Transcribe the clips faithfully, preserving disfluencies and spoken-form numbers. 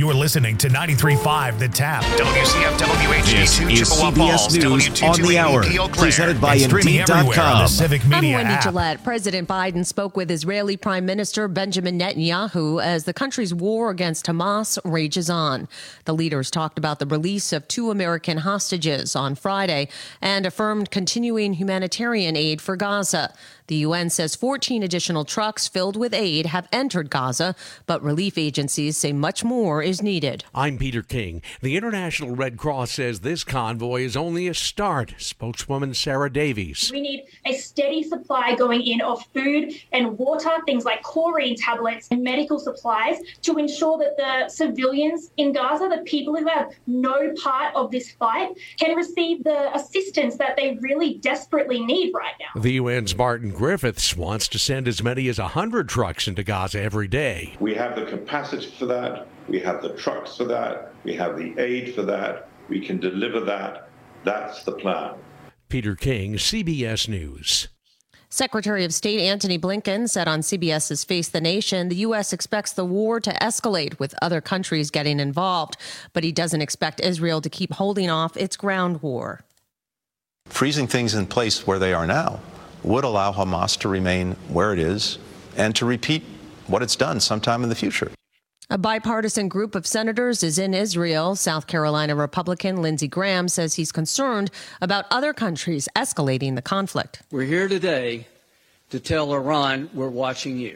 You are listening to ninety-three point five The Tap. W C F W H D two Chippewa Falls. News on the hour. Presented by Indeed dot com. Civic Media I'm Wendy app. Gillette. President Biden spoke with Israeli Prime Minister Benjamin Netanyahu as the country's war against Hamas rages on. The leaders talked about the release of two American hostages on Friday and affirmed continuing humanitarian aid for Gaza. The U N says fourteen additional trucks filled with aid have entered Gaza, but relief agencies say much more is needed. I'm Peter King. The International Red Cross says this convoy is only a start. Spokeswoman Sarah Davies. We need a steady supply going in of food and water, things like chlorine tablets and medical supplies to ensure that the civilians in Gaza, the people who have no part of this fight, can receive the assistance that they really desperately need right now. The U N's Martin Griffiths wants to send as many as one hundred trucks into Gaza every day. We have the capacity for that. We have the trucks for that. We have the aid for that. We can deliver that. That's the plan. Peter King, C B S News. Secretary of State Antony Blinken said on CBS's Face the Nation, the U S expects the war to escalate with other countries getting involved, but he doesn't expect Israel to keep holding off its ground war. Freezing things in place where they are now would allow Hamas to remain where it is and to repeat what it's done sometime in the future. A bipartisan group of senators is in Israel. South Carolina Republican Lindsey Graham says he's concerned about other countries escalating the conflict. We're here today to tell Iran we're watching you.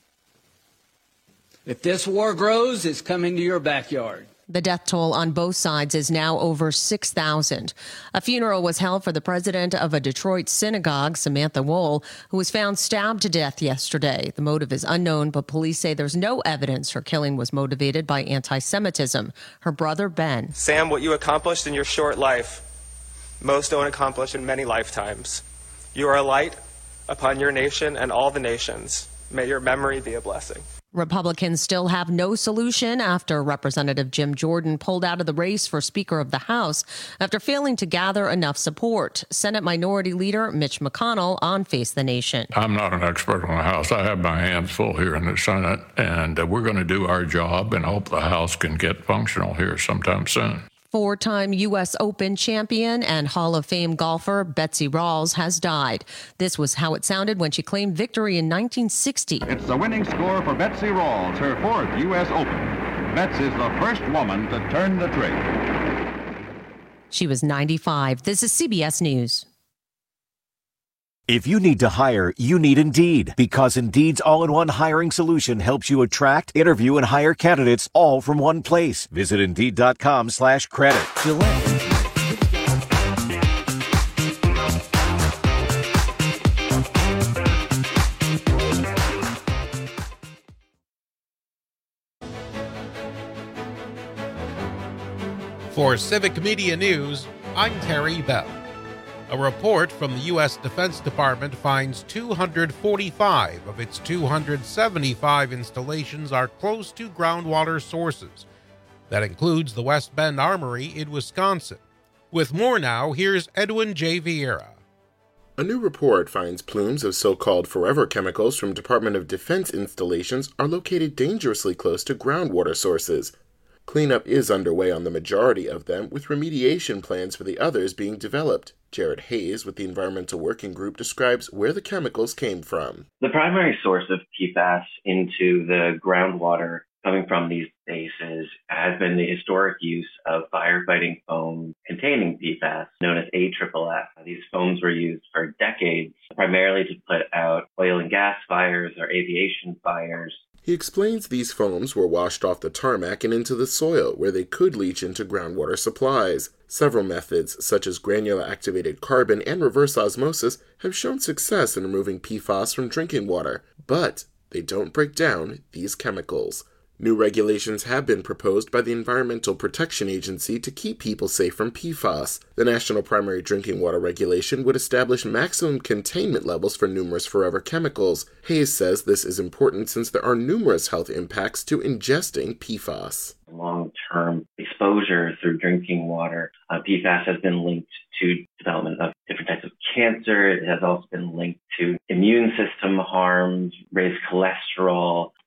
If this war grows, it's coming to your backyard. The death toll on both sides is now over six thousand. A funeral was held for the president of a Detroit synagogue, Samantha Wohl, who was found stabbed to death yesterday. The motive is unknown, but police say there's no evidence her killing was motivated by anti-Semitism. Her brother, Ben. Sam, what you accomplished in your short life, most don't accomplish in many lifetimes. You are a light upon your nation and all the nations. May your memory be a blessing. Republicans still have no solution after Representative Jim Jordan pulled out of the race for Speaker of the House after failing to gather enough support. Senate Minority Leader Mitch McConnell on Face the Nation. I'm not an expert on the House. I have my hands full here in the Senate, and uh, we're going to do our job and hope the House can get functional here sometime soon. Four-time U S Open champion and Hall of Fame golfer Betsy Rawls has died. This was how it sounded when she claimed victory in nineteen sixty. It's the winning score for Betsy Rawls, her fourth U S Open. Bets is the first woman to turn the trick. She was ninety-five. This is C B S News. If you need to hire, you need Indeed, because Indeed's all-in-one hiring solution helps you attract, interview, and hire candidates all from one place. Visit Indeed.com slash credit. For Civic Media News, I'm Terry Bell. A report from the U S Defense Department finds two hundred forty-five of its two hundred seventy-five installations are close to groundwater sources. That includes the West Bend Armory in Wisconsin. With more now, here's Edwin J. Vieira. A new report finds plumes of so-called forever chemicals from Department of Defense installations are located dangerously close to groundwater sources. Cleanup is underway on the majority of them, with remediation plans for the others being developed. Jared Hayes with the Environmental Working Group describes where the chemicals came from. The primary source of P FAS into the groundwater coming from these bases has been the historic use of firefighting foam containing P FAS, known as A F F. These foams were used for decades, primarily to put out oil and gas fires or aviation fires. He explains these foams were washed off the tarmac and into the soil, where they could leach into groundwater supplies. Several methods, such as granular activated carbon and reverse osmosis, have shown success in removing P FAS from drinking water, but they don't break down these chemicals. New regulations have been proposed by the Environmental Protection Agency to keep people safe from P FAS. The National Primary Drinking Water Regulation would establish maximum containment levels for numerous forever chemicals. Hayes says this is important since there are numerous health impacts to ingesting P FAS. Long-term exposure through drinking water, uh, P FAS has been linked to development of different types of cancer. It has also been linked to immune system harms, raised cholesterol,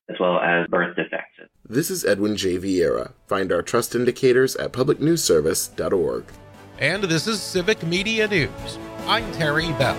as well as birth defects. This is Edwin J. Vieira. Find our trust indicators at public news service dot org. And this is Civic Media News. I'm Terry Bell.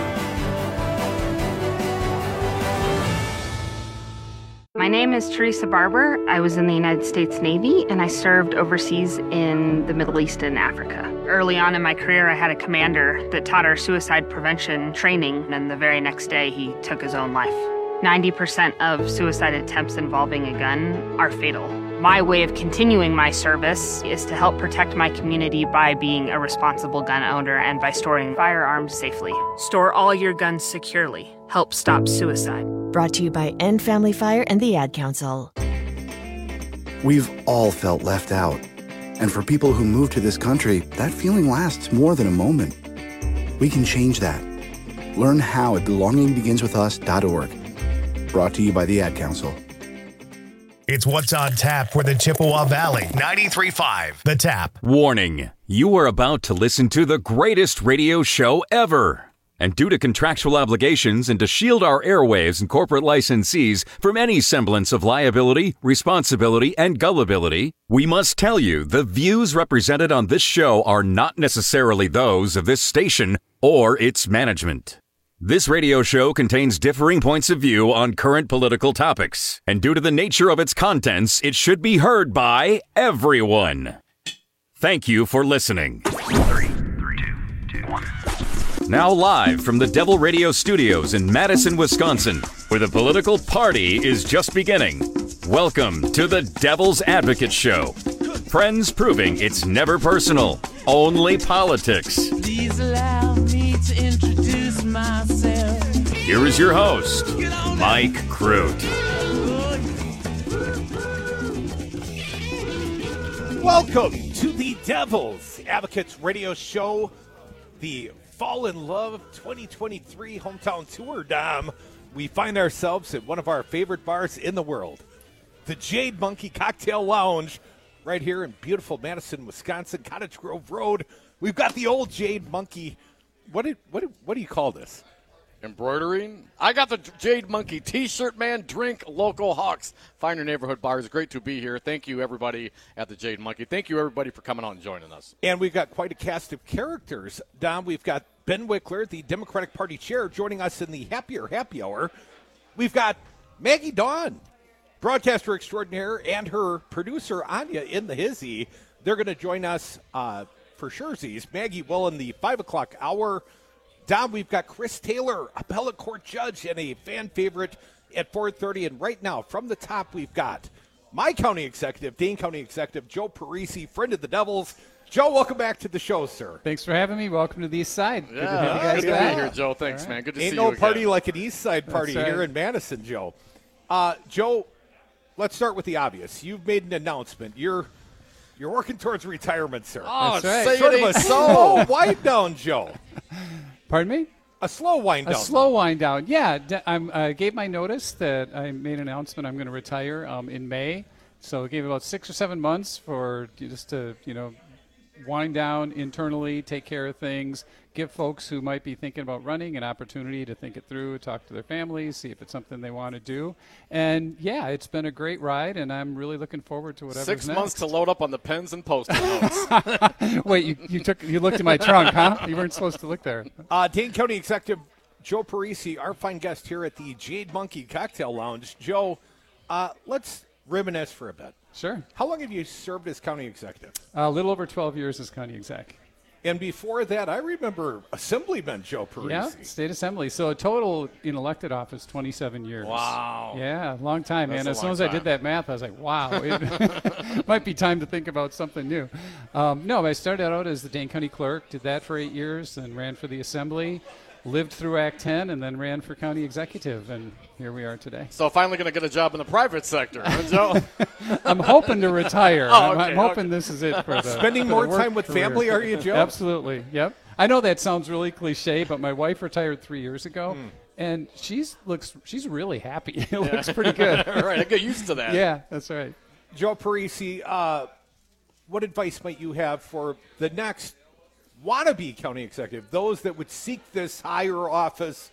My name is Teresa Barber. I was in the United States Navy, and I served overseas in the Middle East and Africa. Early on in my career, I had a commander that taught our suicide prevention training, and the very next day, he took his own life. ninety percent of suicide attempts involving a gun are fatal. My way of continuing my service is to help protect my community by being a responsible gun owner and by storing firearms safely. Store all your guns securely. Help stop suicide. Brought to you by End Family Fire and the Ad Council. We've all felt left out. And for people who move to this country, that feeling lasts more than a moment. We can change that. Learn how at belonging begins with us dot org. Brought to you by the Ad Council. It's What's on Tap for the Chippewa Valley. ninety-three point five The Tap. Warning. You are about to listen to the greatest radio show ever. And due to contractual obligations and to shield our airwaves and corporate licensees from any semblance of liability, responsibility, and gullibility, we must tell you the views represented on this show are not necessarily those of this station or its management. This radio show contains differing points of view on current political topics, and due to the nature of its contents, it should be heard by everyone. Thank you for listening. Three, three, two, two, one. Now live from the Devil Radio Studios in Madison, Wisconsin, where the political party is just beginning. Welcome to the Devil's Advocate Show. Friends proving it's never personal, only politics. Please allow me to introduce myself. Here is your host, Mike Crute. Welcome to the Devil's Advocates Radio Show, the Fall in Love twenty twenty-three hometown tour, Dom. We find ourselves at one of our favorite bars in the world, the Jade Monkey Cocktail Lounge, right here in beautiful Madison, Wisconsin, Cottage Grove Road. We've got the old Jade Monkey. What do, what do, what do you call this? Embroidering. I got the Jade Monkey T-shirt, man. Drink local Hawks. Find your neighborhood bars. Great to be here. Thank you, everybody at the Jade Monkey. Thank you, everybody, for coming on and joining us. And we've got quite a cast of characters. Dom, we've got Ben Wickler, the Democratic Party chair, joining us in the Happier Happy Hour. We've got Maggie Dawn, broadcaster extraordinaire, and her producer, Anya, in the hizzy. They're going to join us uh, for surezies. Maggie will in the five o'clock hour. Dom, we've got Chris Taylor, appellate court judge and a fan favorite at four thirty. And right now, from the top, we've got my county executive, Dane County Executive Joe Parisi, friend of the Devils. Joe, welcome back to the show, sir. Thanks for having me. Welcome to the East Side. Good yeah, to have you guys good to back. be here, Joe. Thanks, right. man. Good to Ain't see no you again. party like an East Side party right. here in Madison, Joe. Uh, Joe, let's start with the obvious. You've made an announcement. You're you're working towards retirement, sir. Oh, That's right. say sort it of a ain't slow so. wind down, Joe. Pardon me? A slow wind A down. slow wind down. Yeah, d- I'm, I gave my notice that I made an announcement I'm going to retire um, in May. So I gave about six or seven months for just to, you know, wind down internally, take care of things, give folks who might be thinking about running an opportunity to think it through, talk to their families, see if it's something they want to do. And, yeah, it's been a great ride, and I'm really looking forward to whatever's Six next. months to load up on the pens and post-it notes. Wait, you, you took you looked in my trunk, huh? You weren't supposed to look there. Uh, Dane County Executive Joe Parisi, our fine guest here at the Jade Monkey Cocktail Lounge. Joe, uh, let's reminisce for a bit. Sure. How long have you served as county executive? A little over twelve years as county exec. And before that, I remember Assemblyman Joe Parisi. Yeah, state assembly. So a total in elected office, twenty-seven years. Wow. Yeah, long time, That's man. a As soon long as I time. did that math, I was like, wow, it might be time to think about something new. Um, no, I started out as the Dane County clerk, did that for eight years, and ran for the assembly, lived through Act ten, and then ran for county executive, and here we are today. So finally going to get a job in the private sector, huh, Joe? I'm hoping to retire. Oh, I'm, okay, I'm hoping okay. this is it for the Spending for more the work time with career. family, are you, Joe? Absolutely. Yep. I know that sounds really cliche, but my wife retired three years ago, Hmm. and she's looks she's really happy. It looks pretty good. All right, I get used to that. Yeah, that's right. Joe Parisi, uh, what advice might you have for the next wannabe county executive, those that would seek this higher office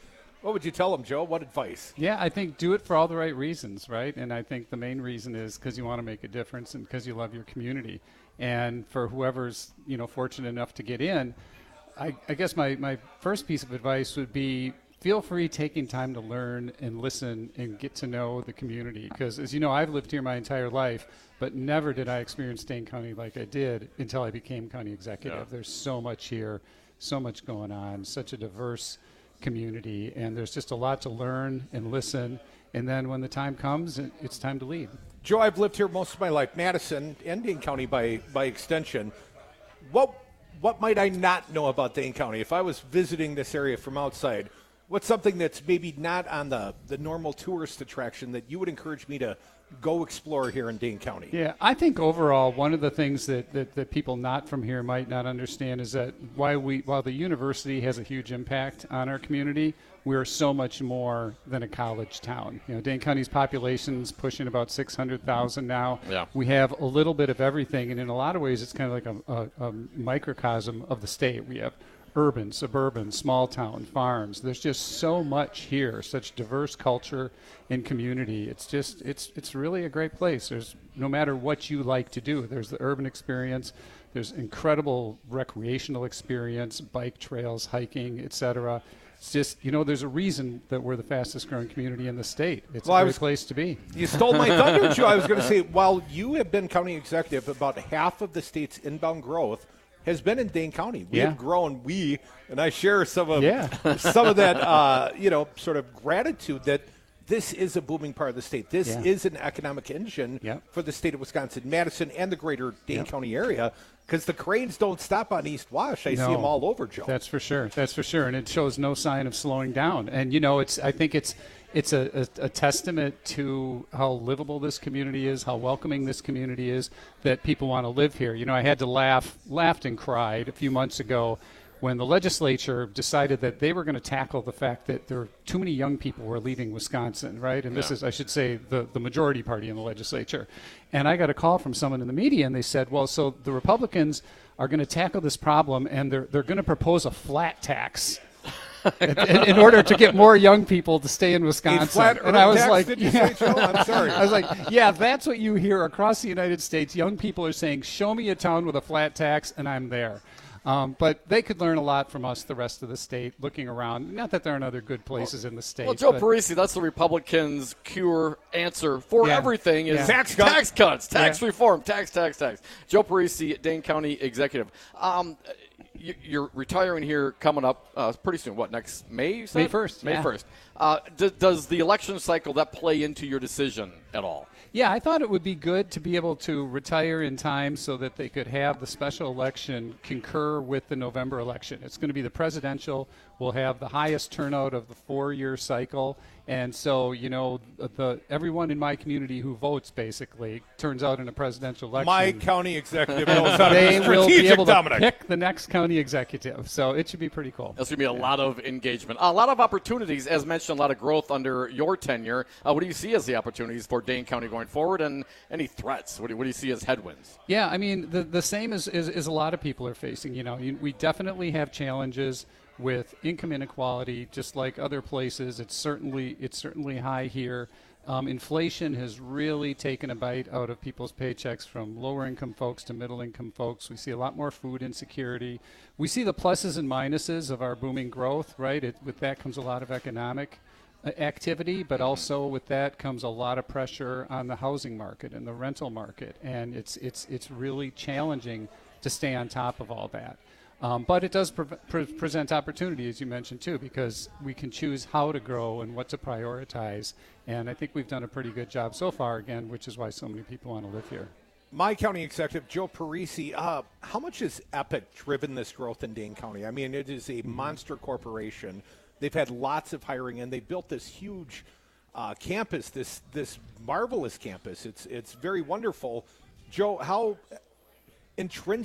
What would you tell them, Joe? What advice? Yeah, I think do it for all the right reasons, right? And I think the main reason is because you want to make a difference and because you love your community. And for whoever's, you know, fortunate enough to get in, I, I guess my, my first piece of advice would be feel free taking time to learn and listen and get to know the community. Because, as you know, I've lived here my entire life, but never did I experience Dane County like I did until I became county executive. Yeah. There's so much here, so much going on, such a diverse community, and there's just a lot to learn and listen. And then when the time comes, it, it's time to lead. Joe, I've lived here most of my life, Madison and Dane County by, by extension. What what might I not know about Dane County? If I was visiting this area from outside, what's something that's maybe not on the, the normal tourist attraction that you would encourage me to go explore here in Dane County? Yeah, I think overall one of the things that, that, that people not from here might not understand is that while we while the university has a huge impact on our community, we are so much more than a college town. You know, Dane County's population's pushing about six hundred thousand now. Yeah. We have a little bit of everything, and in a lot of ways it's kind of like a, a, a microcosm of the state. We have urban, suburban, small town, farms. There's just so much here, such diverse culture and community. It's just, it's it's really a great place. There's, no matter what you like to do, there's the urban experience, there's incredible recreational experience, bike trails, hiking, et cetera. It's just, you know, there's a reason that we're the fastest growing community in the state. It's well, a great was, place to be. You stole my thunder, Joe. I was going to say, while you have been county executive, about half of the state's inbound growth has been in Dane County. We Yeah. have grown, we, and I share some of Yeah. some of that, uh, you know, sort of gratitude that this is a booming part of the state. This Yeah. is an economic engine Yep. for the state of Wisconsin, Madison, and the greater Dane Yep. County area, because the cranes don't stop on East Wash. I No, see them all over, Joe. That's for sure. That's for sure. And it shows no sign of slowing down. And, you know, it's I think it's it's a, a, a testament to how livable this community is, how welcoming this community is, that people want to live here. You know, I had to laugh, laughed and cried a few months ago when the legislature decided that they were going to tackle the fact that there were too many young people were leaving Wisconsin, right? And this Yeah. is, I should say, the, the majority party in the legislature. And I got a call from someone in the media, and they said, well, so the Republicans are going to tackle this problem, and they're, they're going to propose a flat tax in, in order to get more young people to stay in Wisconsin. flat And I was tax, like, did you yeah. say, Joe? I'm sorry. I was like, yeah, that's what you hear across the United States. Young people are saying, show me a town with a flat tax, and I'm there. Um, but they could learn a lot from us, the rest of the state, looking around. Not that there aren't other good places in the state. Well, Joe but- Parisi, that's the Republicans' cure answer for Yeah. everything is Yeah. Tax cuts. tax cuts, tax Yeah. reform, tax, tax, tax. Joe Parisi, Dane County executive. Um, you- you're retiring here coming up uh, pretty soon. What, next May? You said? May first, May yeah. first. Uh, d- does the election cycle that play into your decision at all? Yeah, I thought it would be good to be able to retire in time so that they could have the special election concur with the November election. It's going to be the presidential. We'll have the highest turnout of the four-year cycle. And so, you know, the everyone in my community who votes basically turns out in a presidential election. My county executive knows how to They be will be strategic, able to Dominic. pick the next county executive. So it should be pretty cool. There's going to be a lot of engagement, a lot of opportunities, as mentioned, a lot of growth under your tenure. Uh, what do you see as the opportunities for Dane County going forward, and any threats? What do, what do you see as headwinds? Yeah, I mean, the the same as, as, as a lot of people are facing. You know, you, we definitely have challenges with income inequality, just like other places. It's certainly it's certainly high here. Um, inflation has really taken a bite out of people's paychecks, from lower income folks to middle income folks. We see a lot more food insecurity. We see the pluses and minuses of our booming growth, right? It, with that comes a lot of economic uh, activity, but also with that comes a lot of pressure on the housing market and the rental market. And it's it's it's really challenging to stay on top of all that. Um, but it does pre- pre- present opportunity, as you mentioned, too, because we can choose how to grow and what to prioritize. And I think we've done a pretty good job so far, again, which is why so many people want to live here. My county executive, Joe Parisi, uh, how much has Epic driven this growth in Dane County? I mean, it is a monster corporation. They've had lots of hiring, and they built this huge uh, campus, this this marvelous campus. It's it's very wonderful. Joe, how intrinsic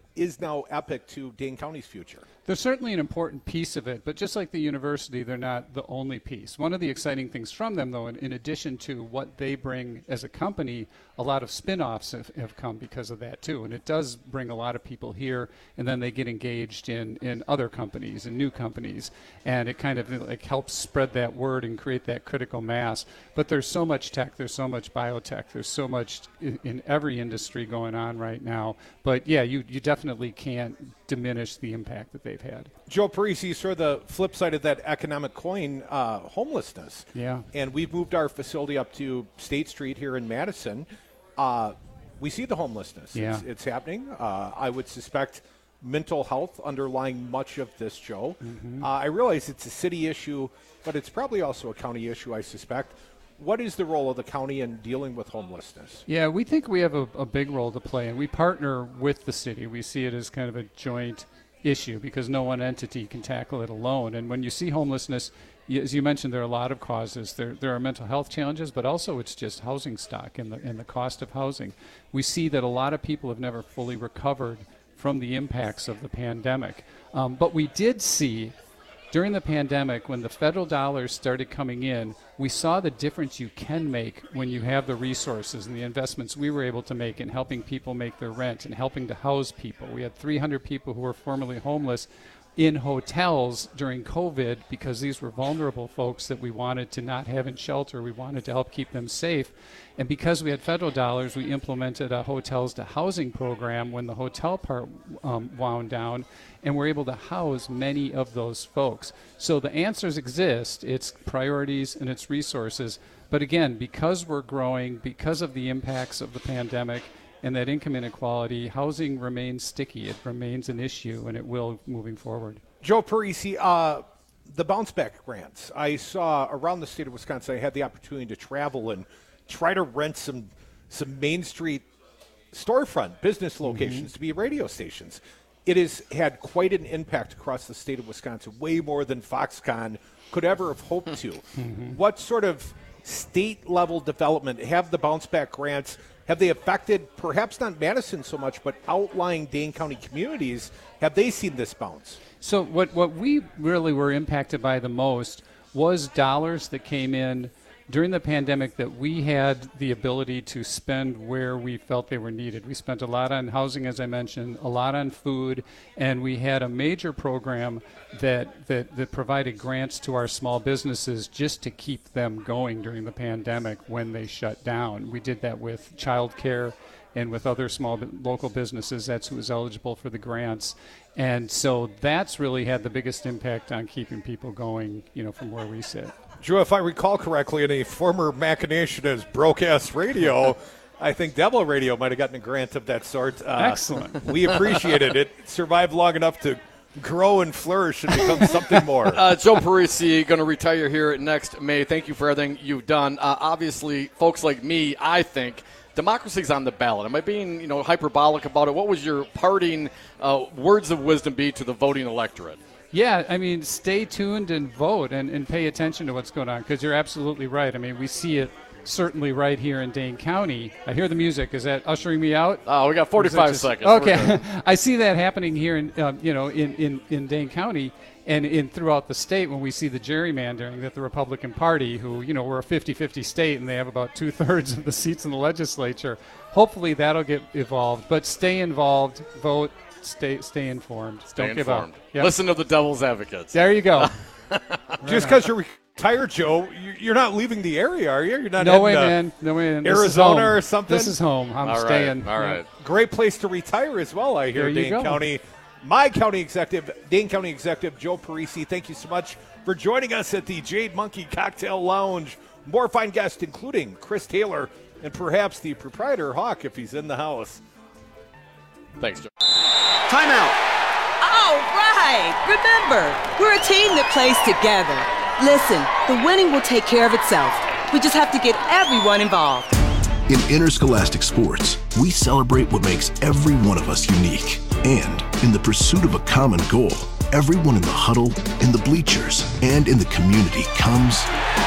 is now epic to Dane County's future. They're certainly an important piece of it, but just like the university, they're not the only piece. One of the exciting things from them, though, in, in addition to what they bring as a company, a lot of spin-offs have, have come because of that, too. And it does bring a lot of people here, and then they get engaged in, in other companies and new companies. And it kind of like helps spread that word and create that critical mass. But there's so much tech, there's so much biotech, there's so much in, in every industry going on right now. But, yeah, you, you definitely can't diminish the impact that they've had. Joe Parisi, sort of the flip side of that economic coin, uh, homelessness. Yeah. And we've moved our facility up to State Street here in Madison. Uh, we see the homelessness. Yeah. It's, it's happening. Uh, I would suspect mental health underlying much of this, Joe. Mm-hmm. Uh, I realize it's a city issue, but it's probably also a county issue, I suspect. What is the role of the county in dealing with homelessness? Yeah, we think we have a, a big role to play, and we partner with the city. We see it as kind of a joint issue because no one entity can tackle it alone. And when you see homelessness, as you mentioned, there are a lot of causes. There there are mental health challenges, but also it's just housing stock and the, and the cost of housing. We see that a lot of people have never fully recovered from the impacts of the pandemic. Um, but we did see during the pandemic, when the federal dollars started coming in, we saw the difference you can make when you have the resources and the investments we were able to make in helping people make their rent and helping to house people. We had three hundred people who were formerly homeless in hotels during COVID because these were vulnerable folks that we wanted to not have in shelter. We wanted to help keep them safe. And because we had federal dollars, we implemented a hotels to housing program when the hotel part um, wound down, and we're able to house many of those folks. So the answers exist. It's priorities and it's resources. But again, because we're growing, because of the impacts of the pandemic, and that income inequality, housing remains sticky. It remains an issue, and it will moving forward. Joe Parisi, uh, the bounce back grants. I saw around the state of Wisconsin, I had the opportunity to travel and try to rent some some Main Street storefront business locations mm-hmm. to be radio stations. It has had quite an impact across the state of Wisconsin, way more than Foxconn could ever have hoped to. Mm-hmm. What sort of state-level development have the bounce back grants? Have they affected, perhaps not Madison so much, but outlying Dane County communities? Have they seen this bounce? So what, what we really were impacted by the most was dollars that came in during the pandemic that we had the ability to spend where we felt they were needed. We spent a lot on housing, as I mentioned, a lot on food, and we had a major program that, that, that provided grants to our small businesses just to keep them going during the pandemic when they shut down. We did that with childcare and with other small local businesses. That's who was eligible for the grants. And so that's really had the biggest impact on keeping people going, you know, from where we sit. Drew, if I recall correctly, in a former machination as broadcast radio, I think Devil Radio might have gotten a grant of that sort. Uh, Excellent. We appreciate it. It survived long enough to grow and flourish and become something more. Uh, Joe Parisi, going to retire here next May. Thank you for everything you've done. Uh, obviously, folks like me, I think, democracy's on the ballot. Am I being, you know, hyperbolic about it? What was your parting uh, words of wisdom be to the voting electorate? Yeah, I mean, stay tuned and vote and, and pay attention to what's going on, because you're absolutely right. I mean, we see it certainly right here in Dane County. I hear the music. Is that ushering me out? Oh, we got forty-five just, seconds. Okay. I see that happening here in, um, you know, in, in, in Dane County and in throughout the state when we see the gerrymandering that the Republican Party, who, you know, we're a fifty-fifty state and they have about two-thirds of the seats in the legislature. Hopefully that'll get evolved. But stay involved, vote. Stay stay informed. Stay Don't informed. give up. Yep. Listen to the devil's advocates. There you go. Just because you're retired, Joe, you're not leaving the area, are you? You're not no in way, uh, man. No way, man. Arizona or something? This is home. I'm All right. staying. All right. Great place to retire as well, I hear, There you Dane go. County. My county executive, Dane County Executive Joe Parisi, thank you so much for joining us at the Jade Monkey Cocktail Lounge. More fine guests, including Chris Taylor and perhaps the proprietor, Hawk, if he's in the house. Thanks, Joe. Timeout. All right. Remember, we're a team that plays together. Listen, the winning will take care of itself. We just have to get everyone involved. In interscholastic sports, we celebrate what makes every one of us unique. And in the pursuit of a common goal, everyone in the huddle, in the bleachers, and in the community comes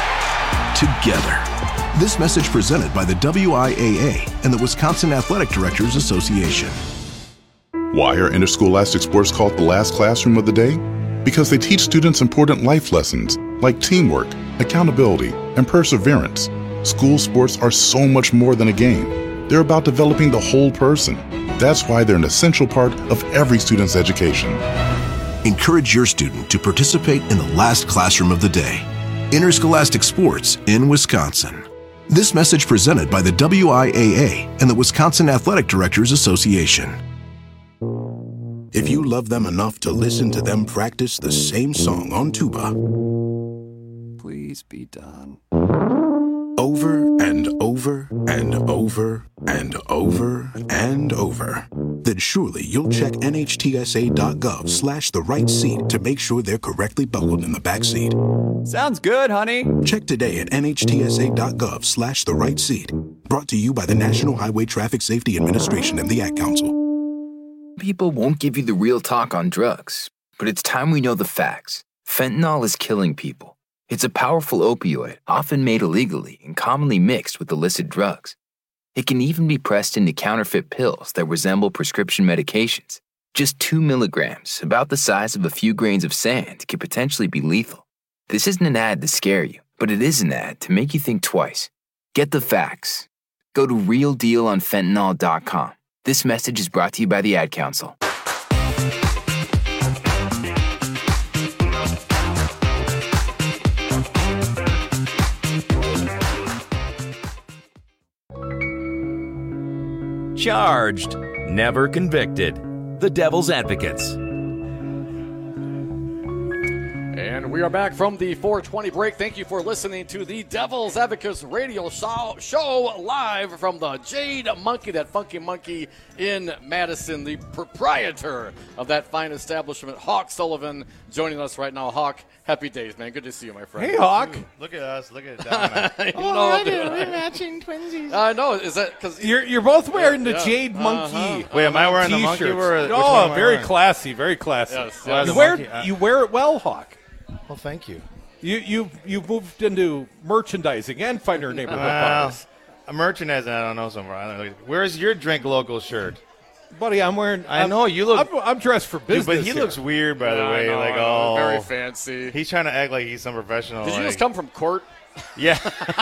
together. This message presented by the W I A A and the Wisconsin Athletic Directors Association. Why are interscholastic sports called the last classroom of the day? Because they teach students important life lessons like teamwork, accountability, and perseverance. School sports are so much more than a game. They're about developing the whole person. That's why they're an essential part of every student's education. Encourage your student to participate in the last classroom of the day. Interscholastic sports in Wisconsin. This message presented by the W I A A and the Wisconsin Athletic Directors Association. If you love them enough to listen to them practice the same song on tuba, please be done. Over and over and over and over and over, then surely you'll check N H T S A dot gov slash the right seat to make sure they're correctly buckled in the back seat. Sounds good, honey. Check today at N H T S A dot gov slash the right seat. Brought to you by the National Highway Traffic Safety Administration and the Ad Council. People won't give you the real talk on drugs, but it's time we know the facts. Fentanyl is killing people. It's a powerful opioid, often made illegally and commonly mixed with illicit drugs. It can even be pressed into counterfeit pills that resemble prescription medications. Just two milligrams, about the size of a few grains of sand, could potentially be lethal. This isn't an ad to scare you, but it is an ad to make you think twice. Get the facts. Go to real deal on fentanyl dot com. This message is brought to you by the Ad Council. Charged, never convicted. The Devil's Advocates. And we are back from the four twenty break. Thank you for listening to the Devil's Advocates radio show, show live from the Jade Monkey, that funky monkey in Madison, the proprietor of that fine establishment, Hawk Sullivan, joining us right now. Hawk, happy days, man. Good to see you, my friend. Hey, Hawk. Look at us. Look at Dominic. I oh, know, I dude. do. We're matching twinsies. I know. Is that because you're you're both wearing yeah, the yeah. Jade Monkey? Uh-huh. Wait, am I wearing the monkey? We're, oh, very classy. Very classy. Yes, yes. yes. You wear you wear it well, Hawk. Well, thank you. You you you've moved into merchandising and finer neighborhood Well, bars. a merchandising, I don't know somewhere. I don't know. Where's your drink local shirt? Buddy, I'm wearing. I I'm, know you look. I'm, I'm dressed for business. Dude, but he here. looks weird, by the Yeah, I way. know, like, I know. oh, Very fancy. He's trying to act like he's some professional. Did you like, just come from court? Yeah.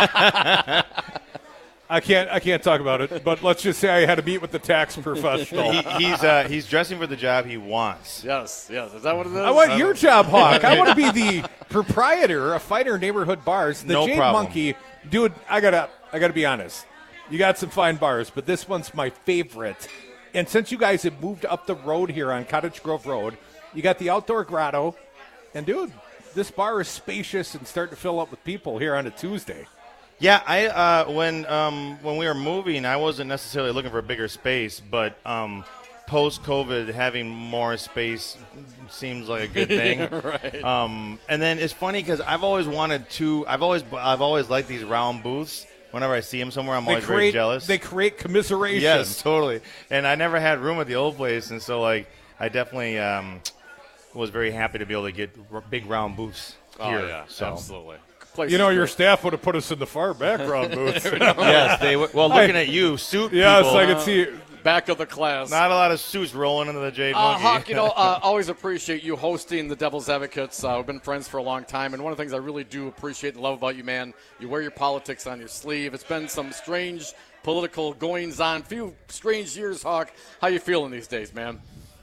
I can't I can't talk about it, but let's just say I had to meet with the tax professional. he, he's uh, he's dressing for the job he wants. Yes, yes. Is that what it is? I want your job, Hawk. I want to be the proprietor of finer neighborhood bars. The No Jade problem. Monkey, dude. I gotta I gotta be honest. You got some fine bars, but this one's my favorite. And since you guys have moved up the road here on Cottage Grove Road, you got the outdoor grotto, and dude, this bar is spacious and starting to fill up with people here on a Tuesday. Yeah, I uh, when um, when we were moving, I wasn't necessarily looking for a bigger space, but um, post COVID, having more space seems like a good thing. Right. Um, and then it's funny because I've always wanted to. I've always I've always liked these round booths. Whenever I see them somewhere, I'm They always very create jealous. they create commiseration. Yes, totally. And I never had room at the old place, and so like I definitely um, was very happy to be able to get r- big round booths here. Oh, yeah, so. absolutely. You know, your staff would have put us in the far background booth. Yes, they would. Well, looking at you, suit Yes, people. I can see back of the class. Not a lot of suits rolling into the Jade Uh, Monkey. Hawk, you know, uh, always appreciate you hosting the Devil's Advocates. Uh, we've been friends for a long time, and one of the things I really do appreciate and love about you, man, you wear your politics on your sleeve. It's been some strange political goings-on, few strange years, Hawk. How you feeling these days, man?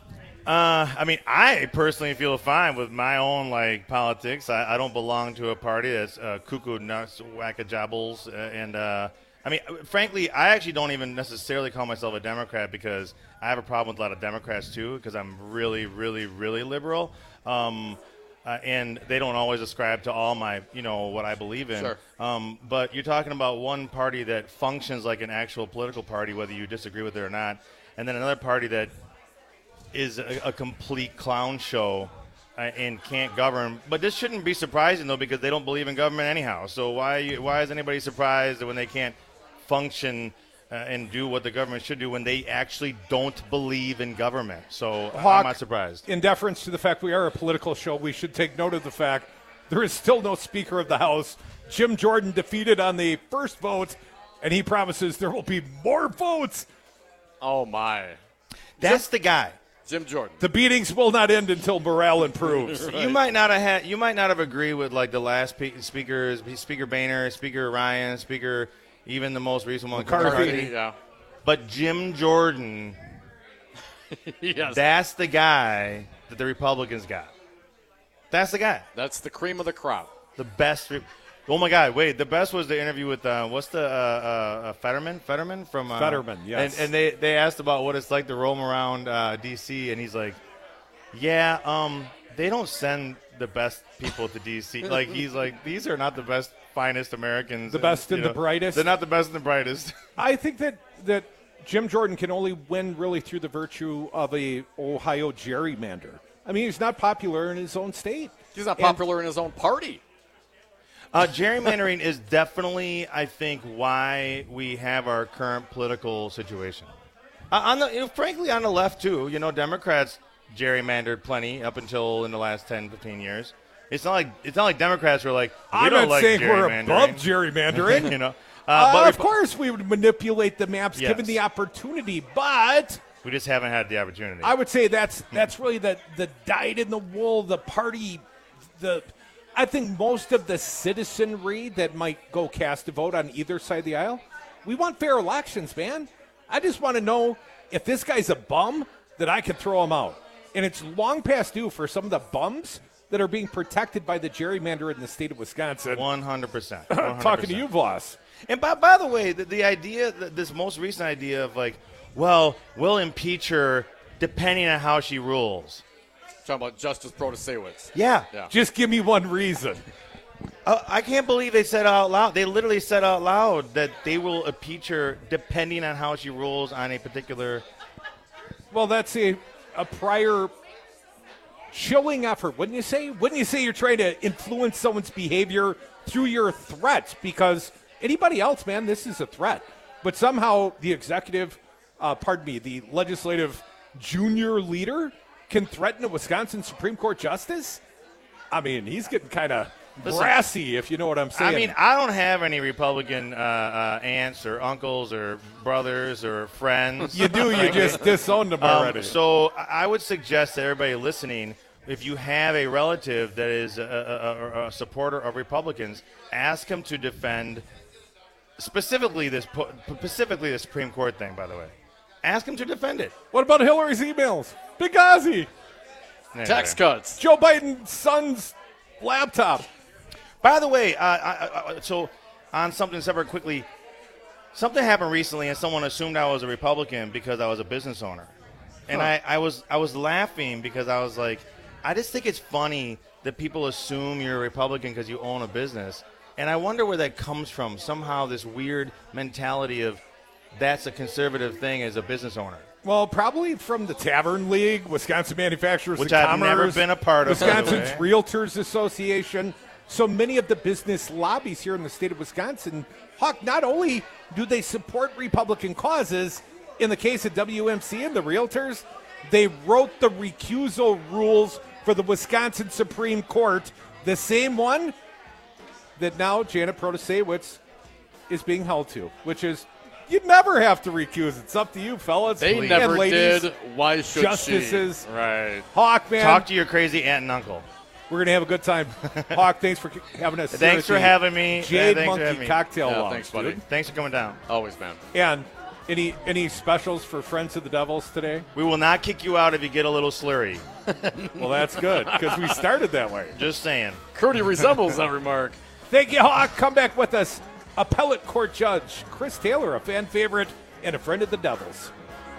Uh, I mean, I personally feel fine with my own like politics. I, I don't belong to a party that's uh, cuckoo nuts, whack-a-jabbles, uh, and uh, I mean, frankly, I actually don't even necessarily call myself a Democrat because I have a problem with a lot of Democrats too because I'm really, really, really liberal, um, uh, and they don't always ascribe to all my, you know, what I believe in. Sure. Um, but you're talking about one party that functions like an actual political party, whether you disagree with it or not, and then another party that is a, a complete clown show uh, and can't govern. But this shouldn't be surprising, though, because they don't believe in government anyhow. So why why is anybody surprised when they can't function uh, and do what the government should do when they actually don't believe in government? So Hawk, I'm not surprised. In deference to the fact we are a political show, we should take note of the fact there is still no Speaker of the House. Jim Jordan defeated on the first vote, and he promises there will be more votes. Oh, my. That's the guy. Jim Jordan. The beatings will not end until morale improves. Right. You might not have had, you might not have agreed with like the last pe- speakers, Speaker Boehner, Speaker Ryan, Speaker, even the most recent one, McCarthy. McCarthy. Yeah. But Jim Jordan, yes. that's the guy that the Republicans got. That's the guy. That's the cream of the crop. The best. Re- oh my God! Wait, the best was the interview with uh, what's the uh, uh, Fetterman? Fetterman from uh, Fetterman, yes. And, and they they asked about what it's like to roam around uh, D C, and he's like, "Yeah, um, they don't send the best people to D C. Like he's like, these are not the best, finest Americans. The best and, and the know, brightest. They're not the best and the brightest." I think that that Jim Jordan can only win really through the virtue of a Ohio gerrymander. I mean, he's not popular in his own state. He's not popular and, in his own party. Uh, gerrymandering is definitely, I think, why we have our current political situation. Uh, on the, you know, frankly, on the left too. You know, Democrats gerrymandered plenty up until in the last ten, fifteen years. It's not like it's not like Democrats were like, we I'm don't not like saying we're gerrymandering. above gerrymandering. you know, uh, uh, but of course we would manipulate the maps yes. given the opportunity, but we just haven't had the opportunity. I would say that's that's really the the dyed in the wool, the party, the. I think most of the citizenry that might go cast a vote on either side of the aisle, we want fair elections, man. I just want to know if this guy's a bum, that I could throw him out. And it's long past due for some of the bums that are being protected by the gerrymander in the state of Wisconsin. one hundred percent. Talking to you, Voss. And by, by the way, the, the idea, this most recent idea of like, well, we'll impeach her depending on how she rules. Talking about Justice Protasewicz. Yeah. yeah. Just give me one reason. Uh, I can't believe they said out loud. They literally said out loud that they will impeach her depending on how she rules on a particular. Well, that's a, a prior chilling effort, wouldn't you say? Wouldn't you say you're trying to influence someone's behavior through your threats? Because anybody else, man, this is a threat. But somehow the executive, uh, pardon me, the legislative junior leader can threaten a Wisconsin Supreme Court justice? I mean, he's getting kind of brassy, if you know what I'm saying. I mean, I don't have any Republican uh, uh, aunts or uncles or brothers or friends. You do. You just disowned them already. Um, so I would suggest to everybody listening, if you have a relative that is a, a, a supporter of Republicans, ask him to defend specifically this, specifically the Supreme Court thing, by the way. Ask him to defend it. What about Hillary's emails? Benghazi. Tax cuts. Joe Biden's son's laptop. By the way, uh, I, I, so on something separate quickly, something happened recently and someone assumed I was a Republican because I was a business owner. And huh. I, I was I was laughing because I was like, I just think it's funny that people assume you're a Republican because you own a business. And I wonder where that comes from. Somehow this weird mentality of that's a conservative thing as a business owner. Well, probably from the Tavern League, Wisconsin Manufacturers Which and I've Commerce, never been a part of. Wisconsin's Realtors Association. So many of the business lobbies here in the state of Wisconsin, Hawk, not only do they support Republican causes, in the case of W M C and the Realtors, they wrote the recusal rules for the Wisconsin Supreme Court, the same one that now Janet Protasewicz is being held to, which is you'd never have to recuse. It's up to you, fellas. They Please. never and ladies, did. Why should justices. she? Right. Hawk, man. Talk to your crazy aunt and uncle. We're going to have a good time. Hawk, thanks for having us. Thanks for having me. Jade yeah, Monkey Cocktail yeah, Lounge. Thanks, buddy. Dude. Thanks for coming down. Always, man. And any any specials for Friends of the Devils today? We will not kick you out if you get a little slurry. Well, that's good because we started that way. Just saying. Crudy resembles that remark. Thank you, Hawk. Come back with us. Appellate court judge Chris Taylor, a fan favorite and a friend of the Devils.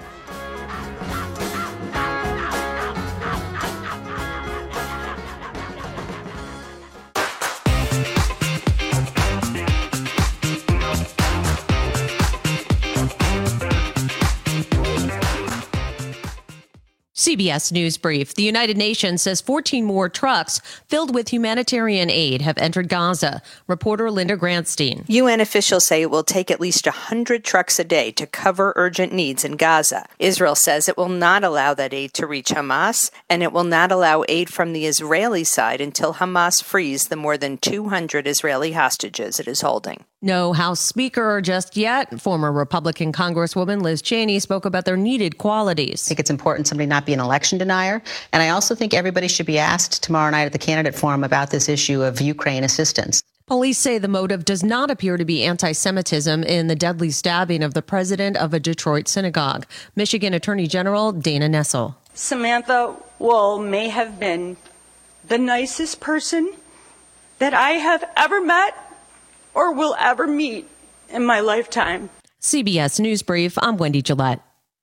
C B S News Brief. The United Nations says fourteen more trucks filled with humanitarian aid have entered Gaza. Reporter Linda Grantstein. U N officials say it will take at least one hundred trucks a day to cover urgent needs in Gaza. Israel says it will not allow that aid to reach Hamas, and it will not allow aid from the Israeli side until Hamas frees the more than two hundred Israeli hostages it is holding. No House Speaker just yet. Former Republican Congresswoman Liz Cheney spoke about their needed qualities. I think it's important somebody not be an election denier. And I also think everybody should be asked tomorrow night at the candidate forum about this issue of Ukraine assistance. Police say the motive does not appear to be anti-Semitism in the deadly stabbing of the president of a Detroit synagogue. Michigan Attorney General Dana Nessel. Samantha Wool may have been the nicest person that I have ever met or will ever meet in my lifetime. C B S News Brief, I'm Wendy Gillette.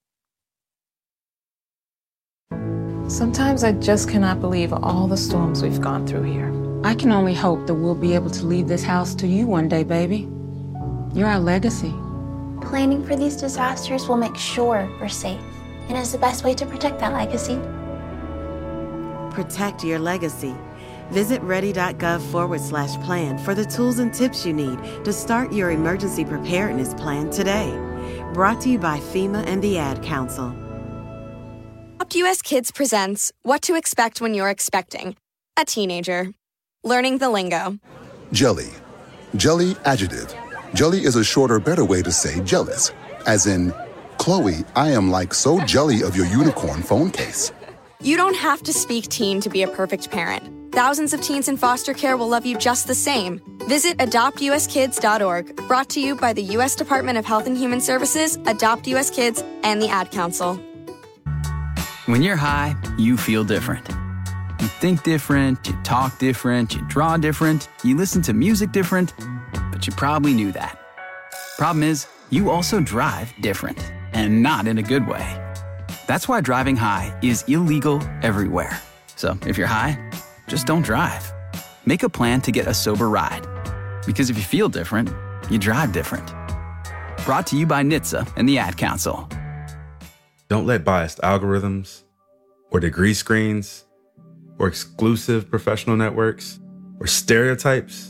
Sometimes I just cannot believe all the storms we've gone through here. I can only hope that we'll be able to leave this house to you one day, baby. You're our legacy. Planning for these disasters will make sure we're safe, and is the best way to protect that legacy. Protect your legacy. Visit ready.gov forward slash plan for the tools and tips you need to start your emergency preparedness plan today. Brought to you by FEMA and the Ad Council. Adopt U S Kids presents What to Expect When You're Expecting a Teenager. Learning the lingo. Jelly. Jelly adjective. Jelly is a shorter, better way to say jealous. As in, Chloe, I am like so jelly of your unicorn phone case. You don't have to speak teen to be a perfect parent. Thousands of teens in foster care will love you just the same. Visit adopt u s kids dot org. Brought to you by the U S Department of Health and Human Services, Adopt U S Kids, and the Ad Council. When you're high, you feel different. You think different, you talk different, you draw different, you listen to music different, but you probably knew that. Problem is, you also drive different, and not in a good way. That's why driving high is illegal everywhere. So if you're high, just don't drive. Make a plan to get a sober ride. Because if you feel different, you drive different. Brought to you by N H T S A and the Ad Council. Don't let biased algorithms, or degree screens, or exclusive professional networks, or stereotypes.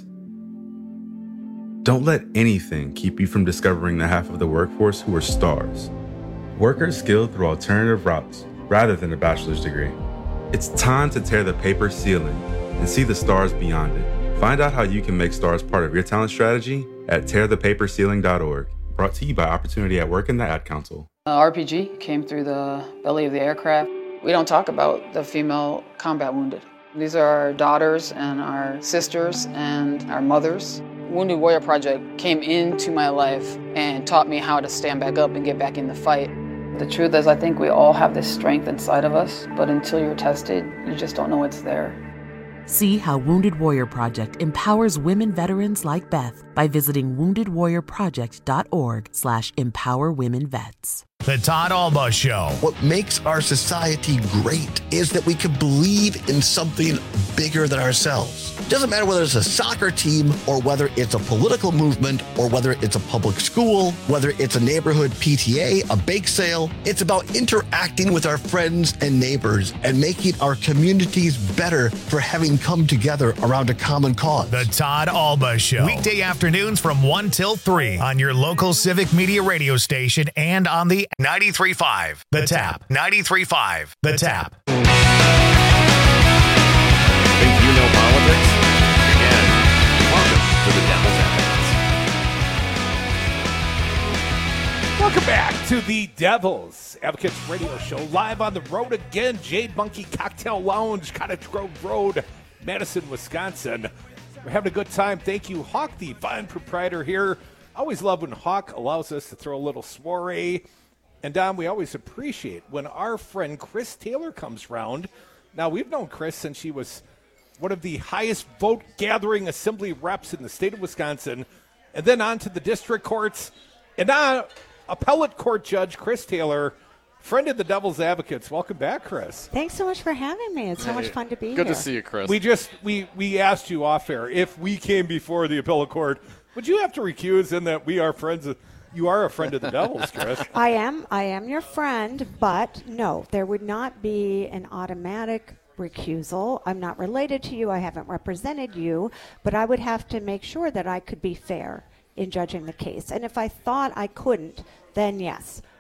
Don't let anything keep you from discovering the half of the workforce who are stars. Workers skilled through alternative routes rather than a bachelor's degree. It's time to tear the paper ceiling and see the stars beyond it. Find out how you can make stars part of your talent strategy at tear the paper ceiling dot org. Brought to you by Opportunity at Work and the Ad Council. Uh, R P G came through the belly of the aircraft. We don't talk about the female combat wounded. These are our daughters and our sisters and our mothers. Wounded Warrior Project came into my life and taught me how to stand back up and get back in the fight. The truth is, I think we all have this strength inside of us, but until you're tested, you just don't know it's there. See how Wounded Warrior Project empowers women veterans like Beth by visiting wounded warrior project dot org slash empower women vets. The Todd Alba Show. What makes our society great is that we can believe in something bigger than ourselves. It doesn't matter whether it's a soccer team or whether it's a political movement or whether it's a public school, whether it's a neighborhood P T A, a bake sale. It's about interacting with our friends and neighbors and making our communities better for having come together around a common cause. The Todd Alba Show. Weekday afternoons from one till three on your local Civic Media radio station and on the ninety-three point five. The, the Tap. Tap. ninety-three point five. The, the Tap. Think you know politics? Again, welcome to the Devil's Advocates. Welcome back to the Devil's Advocates radio show, live on the road again. Jade Monkey Cocktail Lounge, Cottage Grove Road, Madison, Wisconsin. We're having a good time. Thank you, Hawk, the fine proprietor here. Always love when Hawk allows us to throw a little soiree. And, Dom, we always appreciate when our friend Chris Taylor comes round. Now, we've known Chris since she was one of the highest vote-gathering assembly reps in the state of Wisconsin, and then on to the district courts. And now, appellate court judge Chris Taylor, friend of the Devil's Advocates. Welcome back, Chris. Thanks so much for having me. It's so much fun to be Good here. to see you, Chris. We just we we asked you off air if we came before the appellate court, would you have to recuse in that we are friends of, you are a friend of the Devil's, Chris? I am. I am your friend, but no, there would not be an automatic recusal. I'm not related to you. I haven't represented you, but I would have to make sure that I could be fair in judging the case. And if I thought I couldn't, then yes,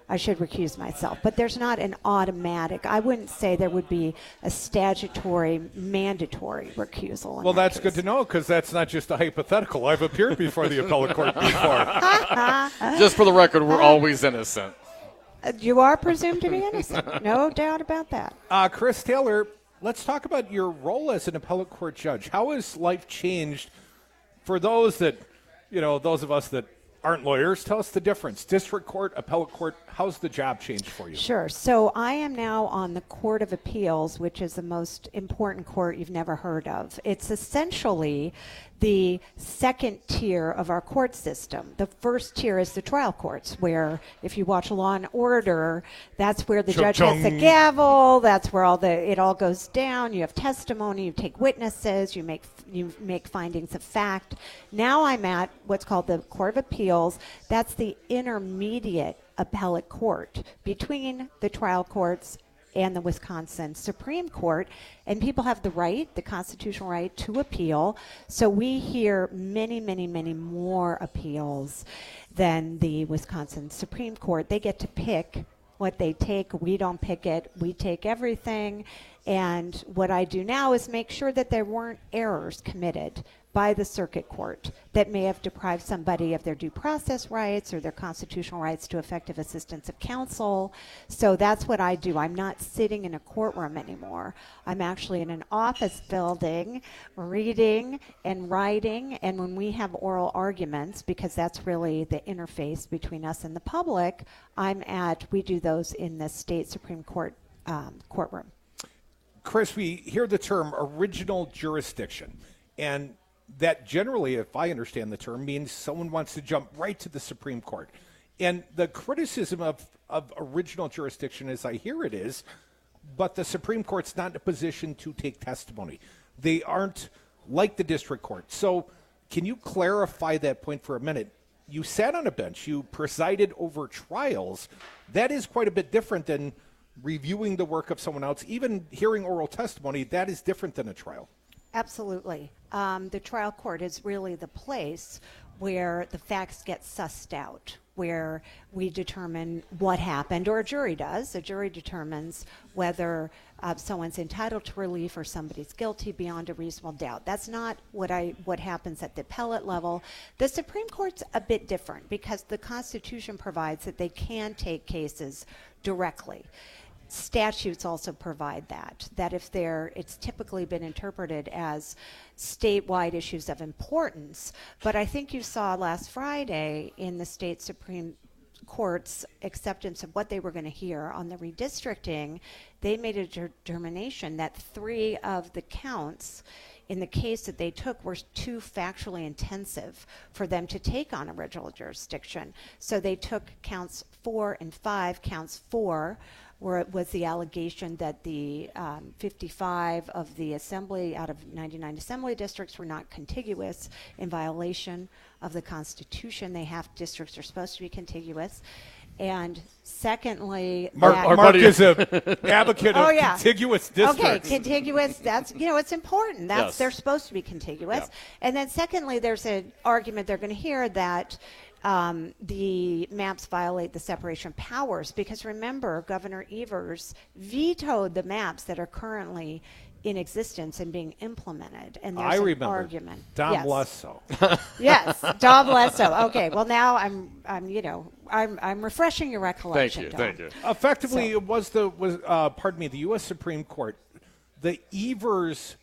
I should recuse myself. But there's not an automatic. I wouldn't say there would be a statutory, mandatory recusal. Well, that that's case. good to know, because that's not just a hypothetical. I've appeared before the appellate court before. Just for the record, we're always innocent. Uh, You are presumed to be innocent. No doubt about that. Uh, Chris Taylor, let's talk about your role as an appellate court judge. How has life changed for those that, you know, those of us that aren't lawyers? Tell us the difference. District court, appellate court, how's the job changed for you? Sure. So I am now on the Court of Appeals, which is the most important court you've never heard of. It's essentially the second tier of our court system. The first tier is the trial courts, where if you watch Law and Order, that's where the judge has the gavel. That's where all the it all goes down. You have testimony. You take witnesses. You make you make findings of fact. Now I'm at what's called the Court of Appeals. That's the intermediate appellate court between the trial courts and the Wisconsin Supreme Court, and people have the right, the constitutional right, to appeal. So we hear many, many, many more appeals than the Wisconsin Supreme Court. They get to pick what they take. We don't pick it. We take everything. And what I do now is make sure that there weren't errors committed by the circuit court that may have deprived somebody of their due process rights or their constitutional rights to effective assistance of counsel. So that's what I do. I'm not sitting in a courtroom anymore. I'm actually in an office building reading and writing. And when we have oral arguments, because that's really the interface between us and the public, I'm at, we do those in the state Supreme Court um, courtroom. Chris, we hear the term original jurisdiction, and that generally, if I understand the term, means someone wants to jump right to the Supreme Court. And the criticism of, of original jurisdiction, as I hear it, is, but the Supreme Court's not in a position to take testimony. They aren't like the district court. So can you clarify that point for a minute? You sat on a bench. You presided over trials. That is quite a bit different than reviewing the work of someone else. Even hearing oral testimony, that is different than a trial. Absolutely. Um, the trial court is really the place where the facts get sussed out, where we determine what happened, or a jury does. A jury determines whether uh, someone's entitled to relief or somebody's guilty beyond a reasonable doubt. That's not what I what happens at the appellate level. The Supreme Court's a bit different because the Constitution provides that they can take cases directly. Statutes also provide that, that if they're, it's typically been interpreted as statewide issues of importance. But I think you saw last Friday in the state Supreme Court's acceptance of what they were going to hear on the redistricting, they made a determination that three of the counts in the case that they took were too factually intensive for them to take on original jurisdiction. So they took counts four and five. Counts four where it was the allegation that the um, fifty-five of the assembly out of ninety-nine assembly districts were not contiguous in violation of the Constitution. They have districts are supposed to be contiguous. And secondly, Mark, that Mark is an advocate of oh, yeah. contiguous districts. Okay, contiguous, that's, you know, it's important. That's Yes. They're supposed to be contiguous. Yeah. And then secondly, there's an argument they're going to hear that um, the maps violate the separation of powers, because remember, Governor Evers vetoed the maps that are currently in existence and being implemented. And there's I an remember. argument. Dom yes. less so. Yes, Dom less so. Okay, well now I'm, I'm, you know, I'm, I'm refreshing your recollection. Thank you, Dom. thank you. Effectively, So- it was the was uh, pardon me, the U S Supreme Court, the Evers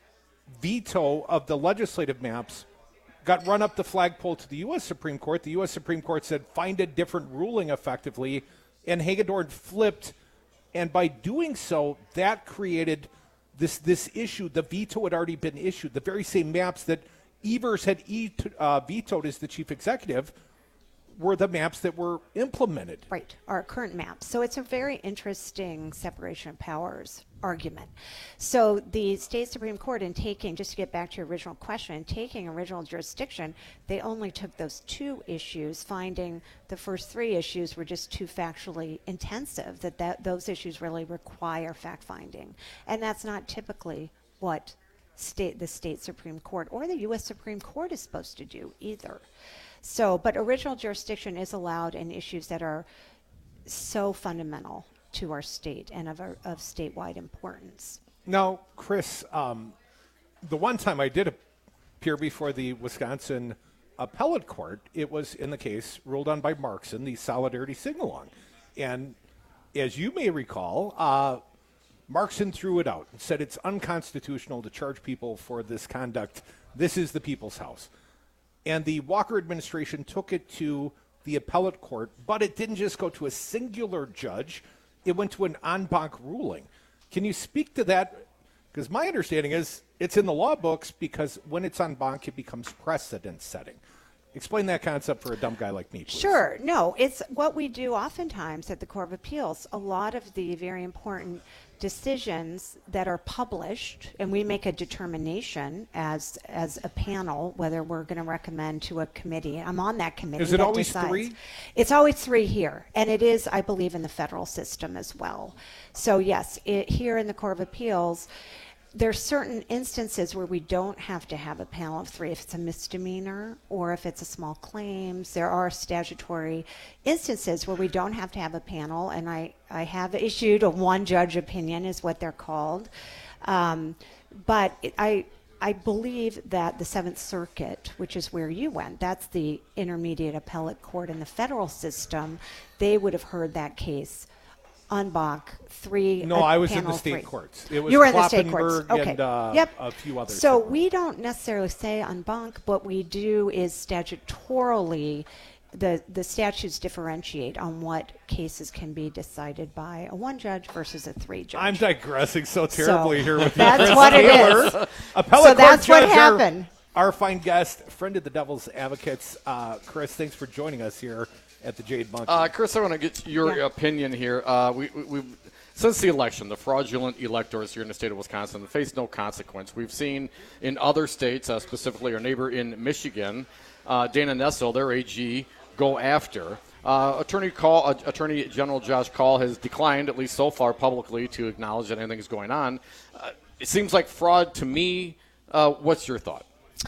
veto of the legislative maps got run up the flagpole to the U S Supreme Court. The U S Supreme Court said find a different ruling effectively, and Hagedorn flipped, and by doing so, that created this this issue. The veto had already been issued. The very same maps that Evers had e- uh, vetoed as the chief executive were the maps that were implemented. Right, our current maps. So it's a very interesting separation of powers argument. So the state Supreme Court, in taking, just to get back to your original question, in taking original jurisdiction, they only took those two issues, finding the first three issues were just too factually intensive, that, that those issues really require fact-finding. And that's not typically what state the state Supreme Court or the U S Supreme Court is supposed to do either. So, but original jurisdiction is allowed in issues that are so fundamental to our state and of, our, of statewide importance. Now, Chris, um, the one time I did appear before the Wisconsin Appellate Court, it was in the case ruled on by Markson, the Solidarity Sing-Along. And as you may recall, uh, Markson threw it out and said it's unconstitutional to charge people for this conduct. This is the people's house. And the Walker administration took it to the appellate court, but it didn't just go to a singular judge. It went to an en banc ruling. Can you speak to that? Because my understanding is it's in the law books because when it's en banc, it becomes precedent setting. Explain that concept for a dumb guy like me, please. Sure. No, it's what we do oftentimes at the Court of Appeals. A lot of the very important decisions that are published, and we make a determination as as a panel whether we're going to recommend to a committee. I'm on that committee. Is it that always decides. three? It's always three here, and it is, I believe, in the federal system as well. So yes, it, here in the Court of Appeals, there's certain instances where we don't have to have a panel of three. If it's a misdemeanor or if it's a small claims, there are statutory instances where we don't have to have a panel, and I, I have issued a one-judge opinion is what they're called. Um, but it, I, I believe that the Seventh Circuit, which is where you went, that's the intermediate appellate court in the federal system, they would have heard that case en banc, three. No, I was in the three. state courts. It was you were in the state courts. Kloppenberg Okay. and uh, yep. a few others. So we don't necessarily say en banc. What we do is statutorily, the the statutes differentiate on what cases can be decided by a one judge versus a three judge. I'm digressing so terribly so here with you. That's Chris what Taylor. it is. Appellate so that's court what judge, happened. Our, our fine guest, friend of the Devil's Advocates, uh, Chris. Thanks for joining us here at the Jade Monkey. Uh, Chris, I want to get your Yeah. opinion here. Uh, we, we, we, since the election, the fraudulent electors here in the state of Wisconsin face no consequence. We've seen in other states, uh, specifically our neighbor in Michigan, uh, Dana Nessel, their A G, go after. Uh, Attorney Call, uh, Attorney General Josh Call has declined, at least so far publicly, to acknowledge that anything is going on. Uh, it seems like fraud to me. Uh, what's your thought?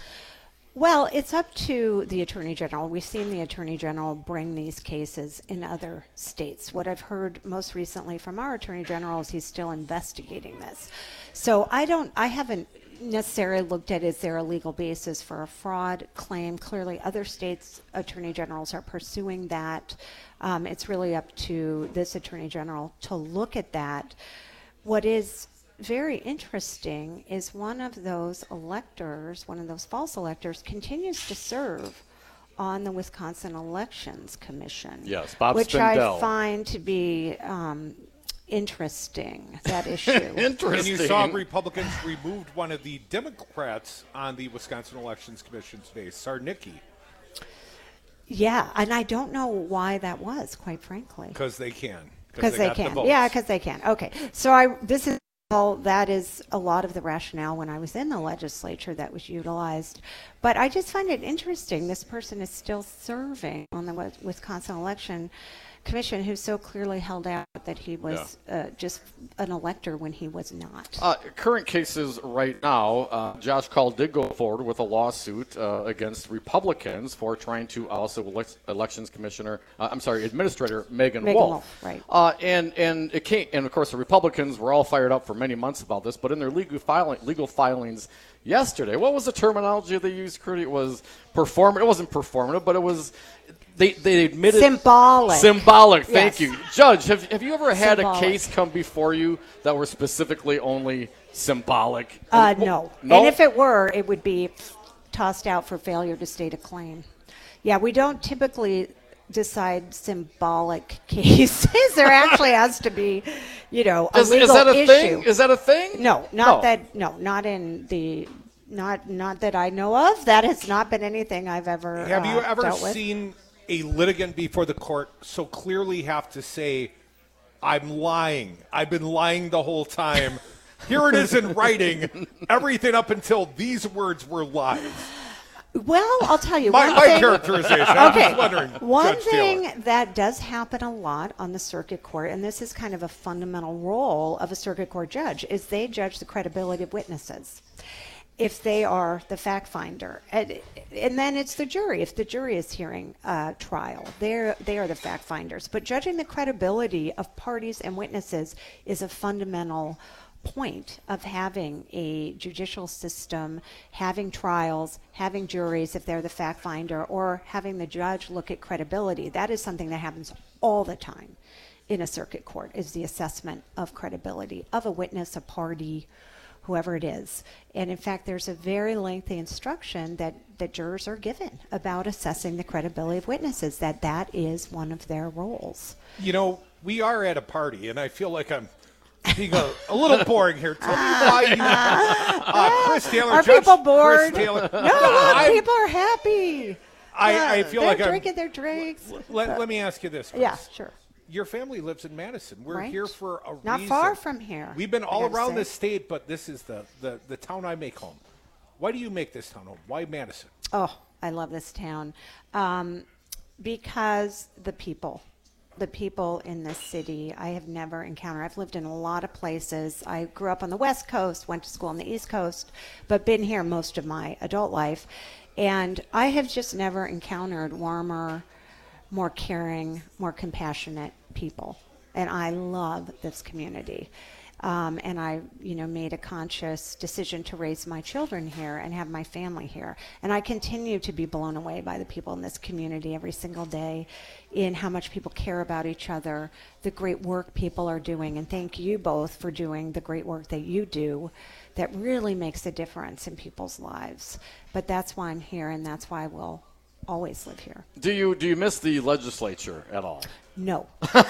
Well, it's up to the Attorney General. We've seen the Attorney General bring these cases in other states. What I've heard most recently from our Attorney General is he's still investigating this. So I don't, I haven't necessarily looked at is there a legal basis for a fraud claim. Clearly other states' Attorney Generals are pursuing that. Um, it's really up to this Attorney General to look at that. What is very interesting is one of those electors, one of those false electors, continues to serve on the Wisconsin Elections Commission. Yes, Bob which Spindell. I find to be um, interesting, that issue. Interesting. And you saw Republicans removed one of the Democrats on the Wisconsin Elections Commission's base, Sarnicki. Yeah, and I don't know why that was, quite frankly. Because they can. Because they, got can. The Yeah, because they can. Okay. So I this is all that is a lot of the rationale when I was in the legislature that was utilized. But I just find it interesting. This person is still serving on the Wisconsin Election Commission, who so clearly held out that he was yeah. uh, just an elector when he was not. Uh, current cases right now, uh, Josh Call did go forward with a lawsuit uh, against Republicans for trying to also elect elections commissioner, uh, I'm sorry, Administrator Megan, Megan Wolf. Wolf, right. Uh, and, and, it came, and of course the Republicans were all fired up for many months about this, but in their legal, filing, legal filings yesterday, what was the terminology they used, Crudy? It was performative. It wasn't performative, but it was... They they admitted symbolic. Symbolic. Thank yes. you, Judge. Have have you ever had symbolic. a case come before you that were specifically only symbolic? Uh, no. no. And if it were, it would be tossed out for failure to state a claim. Yeah, we don't typically decide symbolic cases. There actually has to be, you know, a is, legal is that a issue. thing? Is that a thing? No, not no. that. No, not in the. Not not that I know of. That has not been anything I've ever. Have you uh, ever dealt with. seen a litigant before the court so clearly have to say, I'm lying. I've been lying the whole time. Here it is in writing. Everything up until these words were lies. Well, I'll tell you. My, one my thing, characterization. I'm okay. just wondering. One Judge thing Taylor. that does happen a lot on the circuit court, and this is kind of a fundamental role of a circuit court judge, is they judge the credibility of witnesses. if they are the fact finder. And, and then it's the jury. If the jury is hearing a trial, they're, they are the fact finders. But judging the credibility of parties and witnesses is a fundamental point of having a judicial system, having trials, having juries if they're the fact finder, or having the judge look at credibility. That is something that happens all the time in a circuit court, is the assessment of credibility of a witness, a party, whoever it is. And in fact, there's a very lengthy instruction that, that jurors are given about assessing the credibility of witnesses, that that is one of their roles. You know, we are at a party, and I feel like I'm being a, a little boring here. Tell me why you, uh, Chris Taylor. Are Judge people bored? Chris Taylor. No, look, people are happy. I, yeah, I feel they're like I'm drinking their drinks. Let, let me ask you this, Chris. Yeah, sure. Your family lives in Madison. We're Right. here for a Not reason. far from here. We've been I all gotta around say. this state, but this is the, the, the town I make home. Why do you make this town home? Why Madison? Oh, I love this town. Um, because the people. The people in this city I have never encountered. I've lived in a lot of places. I grew up on the West Coast, went to school on the East Coast, but been here most of my adult life. And I have just never encountered warmer, more caring, more compassionate people. And I love this community. Um, and I, you know, made a conscious decision to raise my children here and have my family here. And I continue to be blown away by the people in this community every single day, in how much people care about each other, the great work people are doing. And thank you both for doing the great work that you do that really makes a difference in people's lives. But that's why I'm here, and that's why I will always live here. Do you do you miss the legislature at all? No.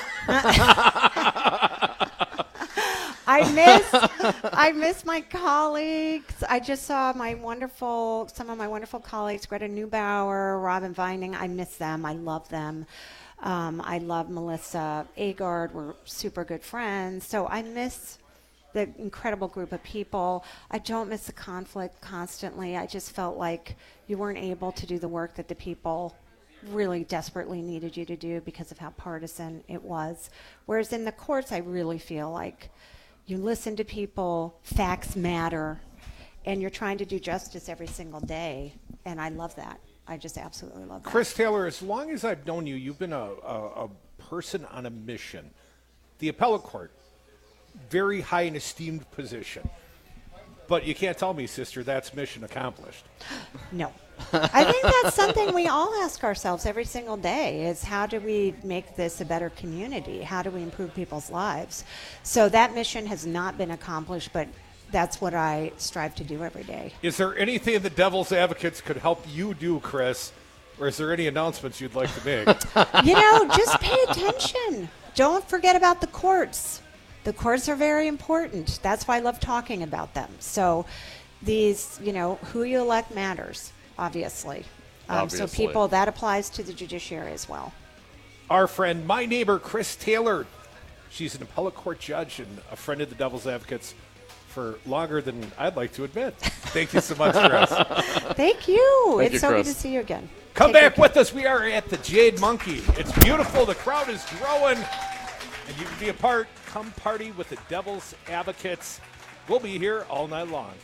I miss I miss my colleagues. I just saw my wonderful some of my wonderful colleagues, Greta Neubauer, Robin Vining. I miss them. I love them. Um, I love Melissa Agard. We're super good friends. So I miss the incredible group of people. I don't miss the conflict constantly. I just felt like you weren't able to do the work that the people really desperately needed you to do because of how partisan it was. Whereas in the courts, I really feel like you listen to people, facts matter, and you're trying to do justice every single day. And I love that. I just absolutely love that. Chris Taylor, as long as I've known you, you've been a, a, a person on a mission. The appellate court, very high and esteemed position. But you can't tell me, sister, that's mission accomplished. No. I think that's something we all ask ourselves every single day, is how do we make this a better community? How do we improve people's lives? So that mission has not been accomplished, but that's what I strive to do every day. Is there anything the Devil's Advocates could help you do, Chris? Or is there any announcements you'd like to make? You know, just pay attention. Don't forget about the courts. The courts are very important. That's why I love talking about them. So these, you know, who you elect matters, obviously. Um, Obviously. So people, that applies to the judiciary as well. Our friend, my neighbor, Chris Taylor. She's an appellate court judge and a friend of the Devil's Advocates for longer than I'd like to admit. Thank you so much, Chris. Thank you. Thank it's you, so Chris. good to see you again. Come Take back care. with us. We are at the Jade Monkey. It's beautiful. The crowd is growing. And you can be a part. Come party with the Devil's Advocates. We'll be here all night long.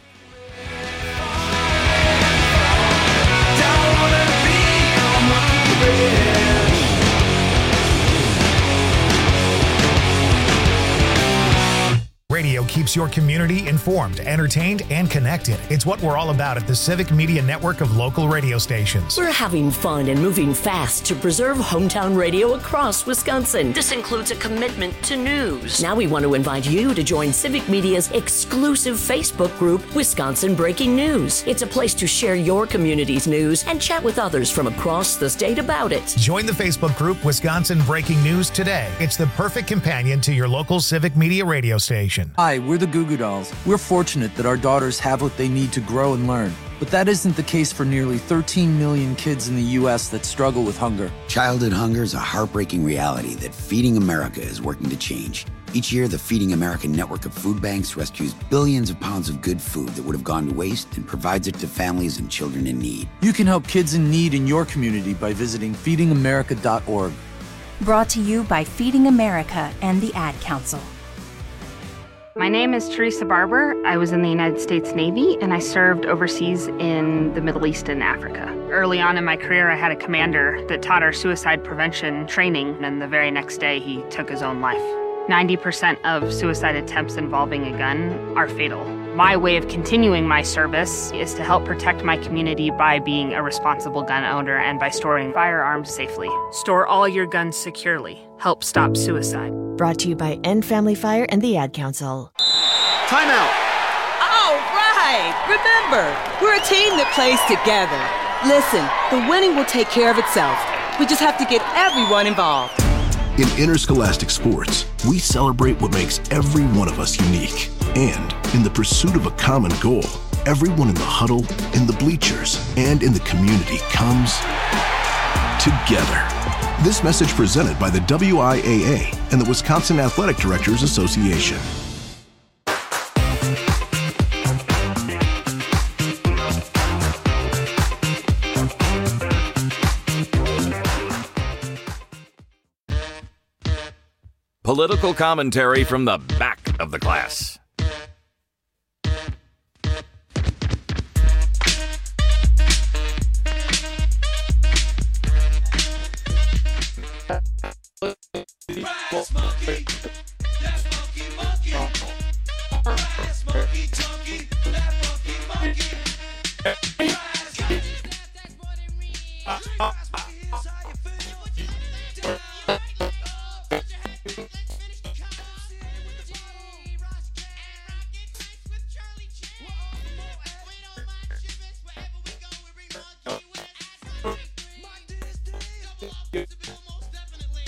Radio keeps your community informed, entertained, and connected. It's what we're all about at the Civic Media Network of local radio stations. We're having fun and moving fast to preserve hometown radio across Wisconsin. This includes a commitment to news. Now we want to invite you to join Civic Media's exclusive Facebook group, Wisconsin Breaking News. It's a place to share your community's news and chat with others from across the state about it. Join the Facebook group Wisconsin Breaking News today. It's the perfect companion to your local Civic Media radio station. Hi, we're the Goo Goo Dolls. We're fortunate that our daughters have what they need to grow and learn. But that isn't the case for nearly thirteen million kids in the U S that struggle with hunger. Childhood hunger is a heartbreaking reality that Feeding America is working to change. Each year, the Feeding America network of food banks rescues billions of pounds of good food that would have gone to waste and provides it to families and children in need. You can help kids in need in your community by visiting feeding america dot org. Brought to you by Feeding America and the Ad Council. My name is Teresa Barber. I was in the United States Navy, and I served overseas in the Middle East and Africa. Early on in my career, I had a commander that taught our suicide prevention training, and the very next day, he took his own life. ninety percent of suicide attempts involving a gun are fatal. My way of continuing my service is to help protect my community by being a responsible gun owner and by storing firearms safely. Store all your guns securely. Help stop suicide. Brought to you by End Family Fire and the Ad Council. Time out. All right. Remember, we're a team that plays together. Listen, the winning will take care of itself. We just have to get everyone involved. In interscholastic sports, we celebrate what makes every one of us unique. And in the pursuit of a common goal, everyone in the huddle, in the bleachers, and in the community comes together. This message presented by the W I A A and the Wisconsin Athletic Directors Association. Political commentary from the back of the class. Brass monkey, that's monkey monkey. Brass monkey chunky, that monkey monkey. Brass monkey, that's what it means. Brass monkey, here's how you feel. Down like a dog. Put your hand, let's finish the conversation with the bottle. Ross and Rocket Nights with Charlie Chan. We don't mind shivers wherever we go. We bring monkey with ass monkey. My destiny, most definitely.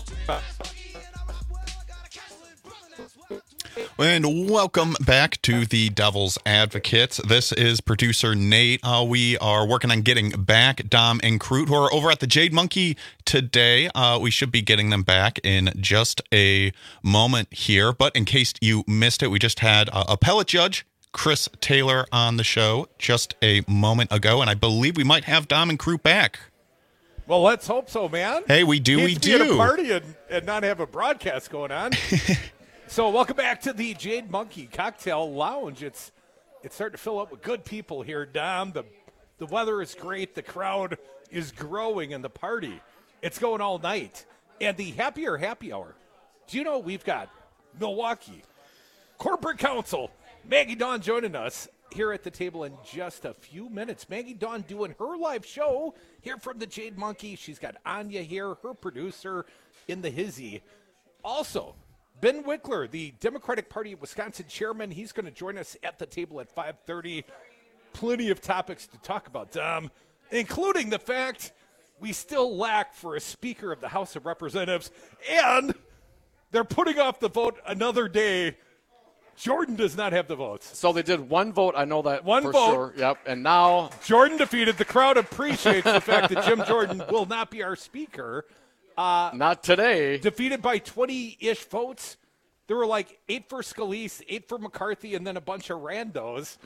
And welcome back to the Devil's Advocates. This is producer Nate. Uh, we are working on getting back Dom and Crute, who are over at the Jade Monkey today. Uh, we should be getting them back in just a moment here. But in case you missed it, we just had uh, appellate judge Chris Taylor on the show just a moment ago. And I believe we might have Dom and Crute back. Well, let's hope so, man. Hey, we do, Can't we be do. at a party and, and not have a broadcast going on. So, welcome back to the Jade Monkey Cocktail Lounge. It's it's starting to fill up with good people here, Dom. The the weather is great. The crowd is growing, and the party, it's going all night. And the Happier Happy Hour. Do you know we've got Milwaukee Corporate Counsel Maggie Dawn joining us here at the table in just a few minutes. Maggie Dawn doing her live show here from the Jade Monkey. She's got Anya here, her producer in the hizzy. Also, Ben Wickler, the Democratic Party of Wisconsin chairman, he's going to join us at the table at five thirty. Plenty of topics to talk about, Dom, including the fact we still lack for a Speaker of the House of Representatives, and they're putting off the vote another day. Jordan does not have the votes. So they did one vote. I know that one for vote. sure. Yep. And now Jordan defeated. The crowd appreciates the fact that Jim Jordan will not be our speaker. Uh, not today. Defeated by twenty-ish votes. There were like eight for Scalise, eight for McCarthy, and then a bunch of randos.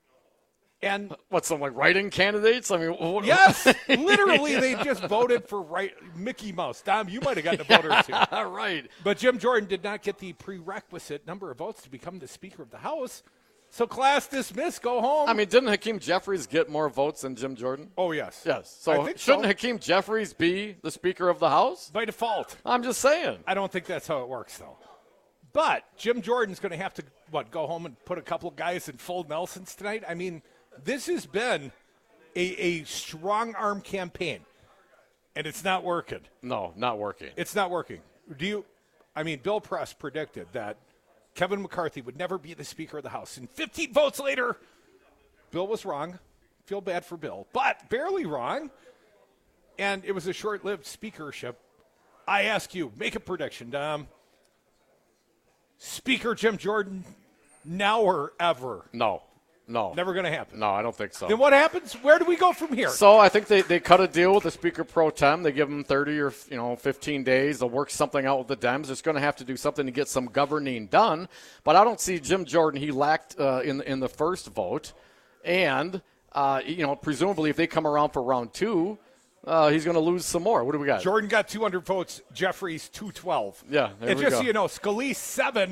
And what, some like writing candidates? I mean, what, yes, literally, they just voted for right Mickey Mouse. Dom, you might have gotten a vote or two. Right. But Jim Jordan did not get the prerequisite number of votes to become the Speaker of the House. So class dismissed. Go home. I mean, didn't Hakeem Jeffries get more votes than Jim Jordan? Oh, yes. Yes. So I think shouldn't so. Hakeem Jeffries be the Speaker of the House? By default. I'm just saying. I don't think that's how it works, though. But Jim Jordan's going to have to, what, go home and put a couple of guys in full Nelsons tonight? I mean, this has been a, a strong arm campaign, and it's not working. No, not working. It's not working. Do you, I mean, Bill Press predicted that Kevin McCarthy would never be the Speaker of the House. And fifteen votes later, Bill was wrong. Feel bad for Bill, but barely wrong. And it was a short-lived speakership. I ask you, make a prediction, Dom. Speaker Jim Jordan, now or ever? No. No. Never going to happen. No, I don't think so. Then what happens? Where do we go from here? So I think they, they cut a deal with the Speaker pro tem. They give him thirty or you know fifteen days. They'll work something out with the Dems. It's going to have to do something to get some governing done. But I don't see Jim Jordan. He lacked uh, in in the first vote, and uh, you know presumably if they come around for round two, uh, he's going to lose some more. What do we got? Jordan got two hundred votes. Jeffries two twelve. Yeah, there and we just go. so you know, Scalise seven,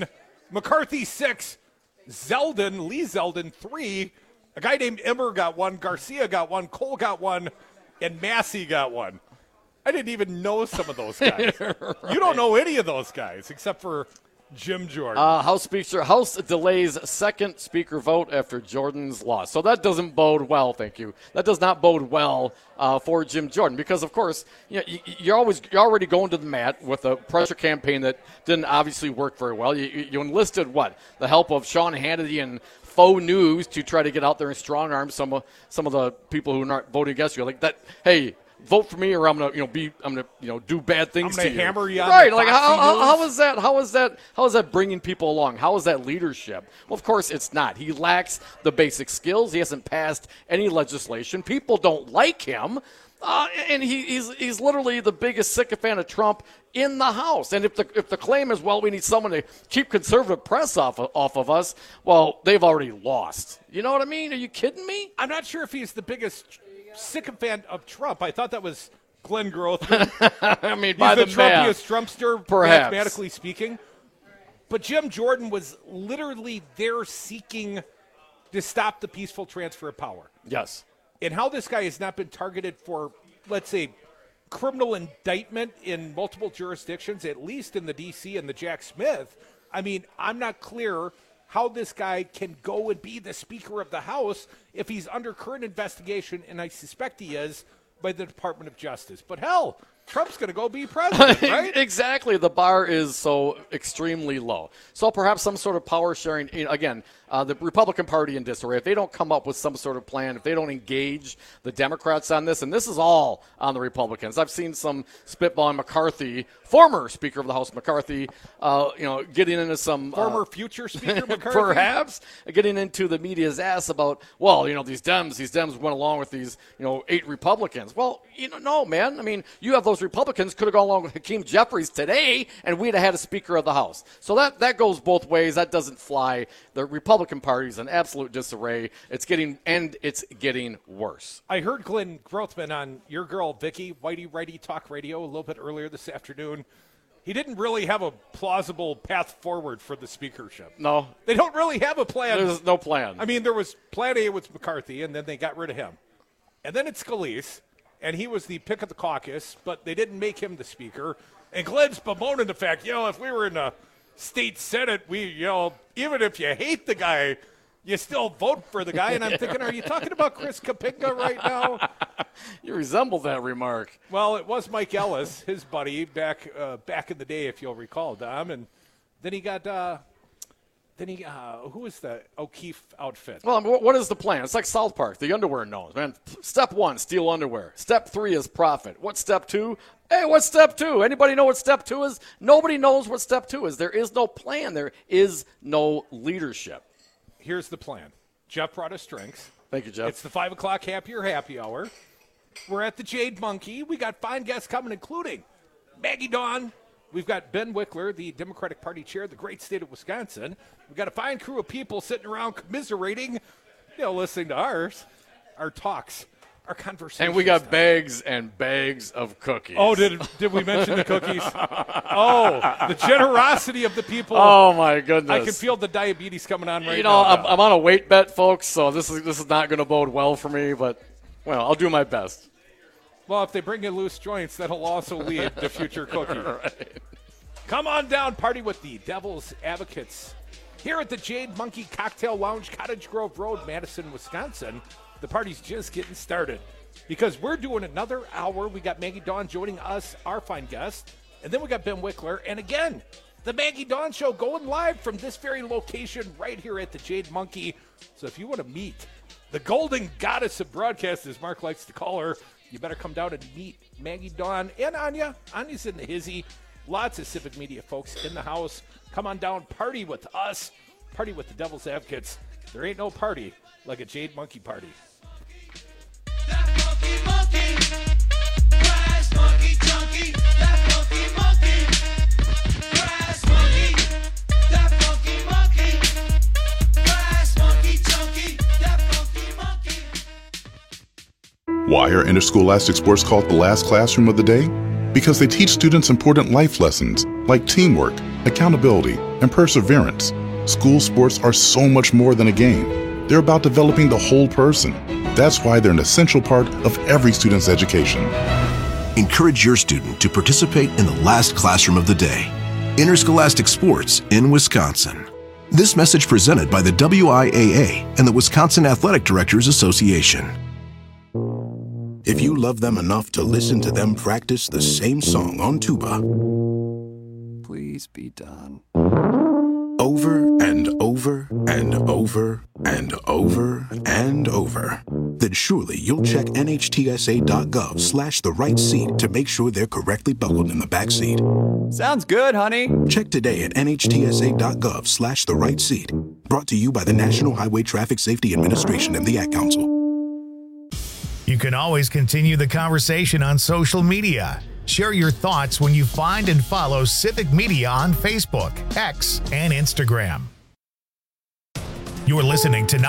McCarthy six, Zeldin, Lee Zeldin three. A guy named Emmer got one, Garcia got one, Cole got one, and Massey got one. I didn't even know some of those guys. Right. You don't know any of those guys except for Jim Jordan. Uh, House Speaker House delays second speaker vote after Jordan's loss. So that doesn't bode well, thank you. That does not bode well uh, for Jim Jordan because, of course, you know, you're always you're already going to the mat with a pressure campaign that didn't obviously work very well. You, you enlisted what the help of Sean Hannity and faux news to try to get out there and strong arm some of some of the people who are not voting against you. Like that, hey. Vote for me, or I'm gonna, you know, be, I'm gonna, you know, do bad things I'm to gonna you. hammer you. Right? Like how, how, how is that? How is that? How is that bringing people along? How is that leadership? Well, of course it's not. He lacks the basic skills. He hasn't passed any legislation. People don't like him, uh, and he, he's he's literally the biggest sycophant of Trump in the House. And if the if the claim is, well, we need someone to keep conservative press off of, off of us, well, they've already lost. You know what I mean? Are you kidding me? I'm not sure if he's the biggest sycophant of Trump. I thought that was Glenn Grothman. I mean, he's by the, the Trumpiest Trumpster, perhaps. mathematically speaking. But Jim Jordan was literally there seeking to stop the peaceful transfer of power. Yes. And how this guy has not been targeted for, let's say, criminal indictment in multiple jurisdictions, at least in the D C and the Jack Smith. I mean, I'm not clear how this guy can go and be the Speaker of the House if he's under current investigation, and I suspect he is, by the Department of Justice. But hell, Trump's going to go be president, right? Exactly. The bar is so extremely low. So perhaps some sort of power sharing, you know, again, uh, the Republican Party in disarray, if they don't come up with some sort of plan, if they don't engage the Democrats on this, and this is all on the Republicans. I've seen some spitballing McCarthy, former Speaker of the House McCarthy, uh, you know, getting into some... Former uh, future Speaker McCarthy? Perhaps. Getting into the media's ass about, well, you know, these Dems, these Dems went along with these, you know, eight Republicans. Well, you know, no, man. I mean, you have those Republicans could have gone along with Hakeem Jeffries today, and we'd have had a Speaker of the House. So that, that goes both ways. That doesn't fly. The Republican Party is in absolute disarray. It's getting, and it's getting worse. I heard Glenn Grothman on your girl, Vicky, Whitey Righty Talk Radio a little bit earlier this afternoon. He didn't really have a plausible path forward for the speakership. No. They don't really have a plan. There's no plan. I mean, there was plan A with McCarthy, and then they got rid of him. And then it's Scalise, and he was the pick of the caucus, but they didn't make him the speaker. And Glenn's bemoaning the fact, you know, if we were in the state senate, we, you know, even if you hate the guy, you still vote for the guy. And I'm thinking, are you talking about Chris Kapinga right now? You resemble that remark. Well, it was Mike Ellis, his buddy, back uh, back in the day, if you'll recall, Dom. And then he got, uh, then he, uh, who was the O'Keefe outfit? Well, I mean, what is the plan? It's like South Park, the underwear knows, man. Step one, steal underwear. Step three is profit. What's step two? Hey, what's step two? Anybody know what step two is? Nobody knows what step two is. There is no plan. There is no leadership. Here's the plan. Jeff brought us drinks. Thank you, Jeff. It's the five o'clock happier happy hour. We're at the Jade Monkey. We got fine guests coming, including Maggie Dawn. We've got Ben Wickler, the Democratic Party chair of the great state of Wisconsin. We've got a fine crew of people sitting around commiserating, you know, listening to ours, our talks, our conversations. And we got bags and bags of cookies. Oh, did did we mention the cookies? Oh, the generosity of the people. Oh, my goodness. I can feel the diabetes coming on right you know, now. I'm, I'm on a weight bet, folks, so this is this is not going to bode well for me, but, well, I'll do my best. Well, if they bring in loose joints, that'll also lead to future cookie. Right. Come on down, party with the Devil's Advocates here at the Jade Monkey Cocktail Lounge, Cottage Grove Road, Madison, Wisconsin. The party's just getting started because we're doing another hour. We got Maggie Dawn joining us, our fine guest, and then we got Ben Wickler. And again, the Maggie Dawn Show going live from this very location right here at the Jade Monkey. So if you want to meet the golden goddess of broadcast, as Mark likes to call her, you better come down and meet Maggie Dawn and Anya. Anya's in the hizzy. Lots of Civic Media folks in the house. Come on down, party with us. Party with the Devil's Advocates. There ain't no party like a Jade Monkey party. That monkey, monkey, grass monkey, junkie. That monkey, monkey, grass monkey. That monkey, monkey, grass monkey, junkie. That monkey, monkey. Why are interscholastic sports called the last classroom of the day? Because they teach students important life lessons like teamwork, accountability, and perseverance. School sports are so much more than a game. They're about developing the whole person. That's why they're an essential part of every student's education. Encourage your student to participate in the last classroom of the day, Interscholastic Sports in Wisconsin. This message presented by the W I A A and the Wisconsin Athletic Directors Association. If you love them enough to listen to them practice the same song on tuba, Please be done. over and over and over and over and over, then surely you'll check nhtsa.gov slash the right seat to make sure they're correctly buckled in the back seat. Sounds good, honey. Check today at nhtsa.gov slash the right seat. Brought to you by the National Highway Traffic Safety Administration and the Ad Council. You can always continue the conversation on social media. Share your thoughts when you find and follow Civic Media on Facebook, X, and Instagram. You're listening to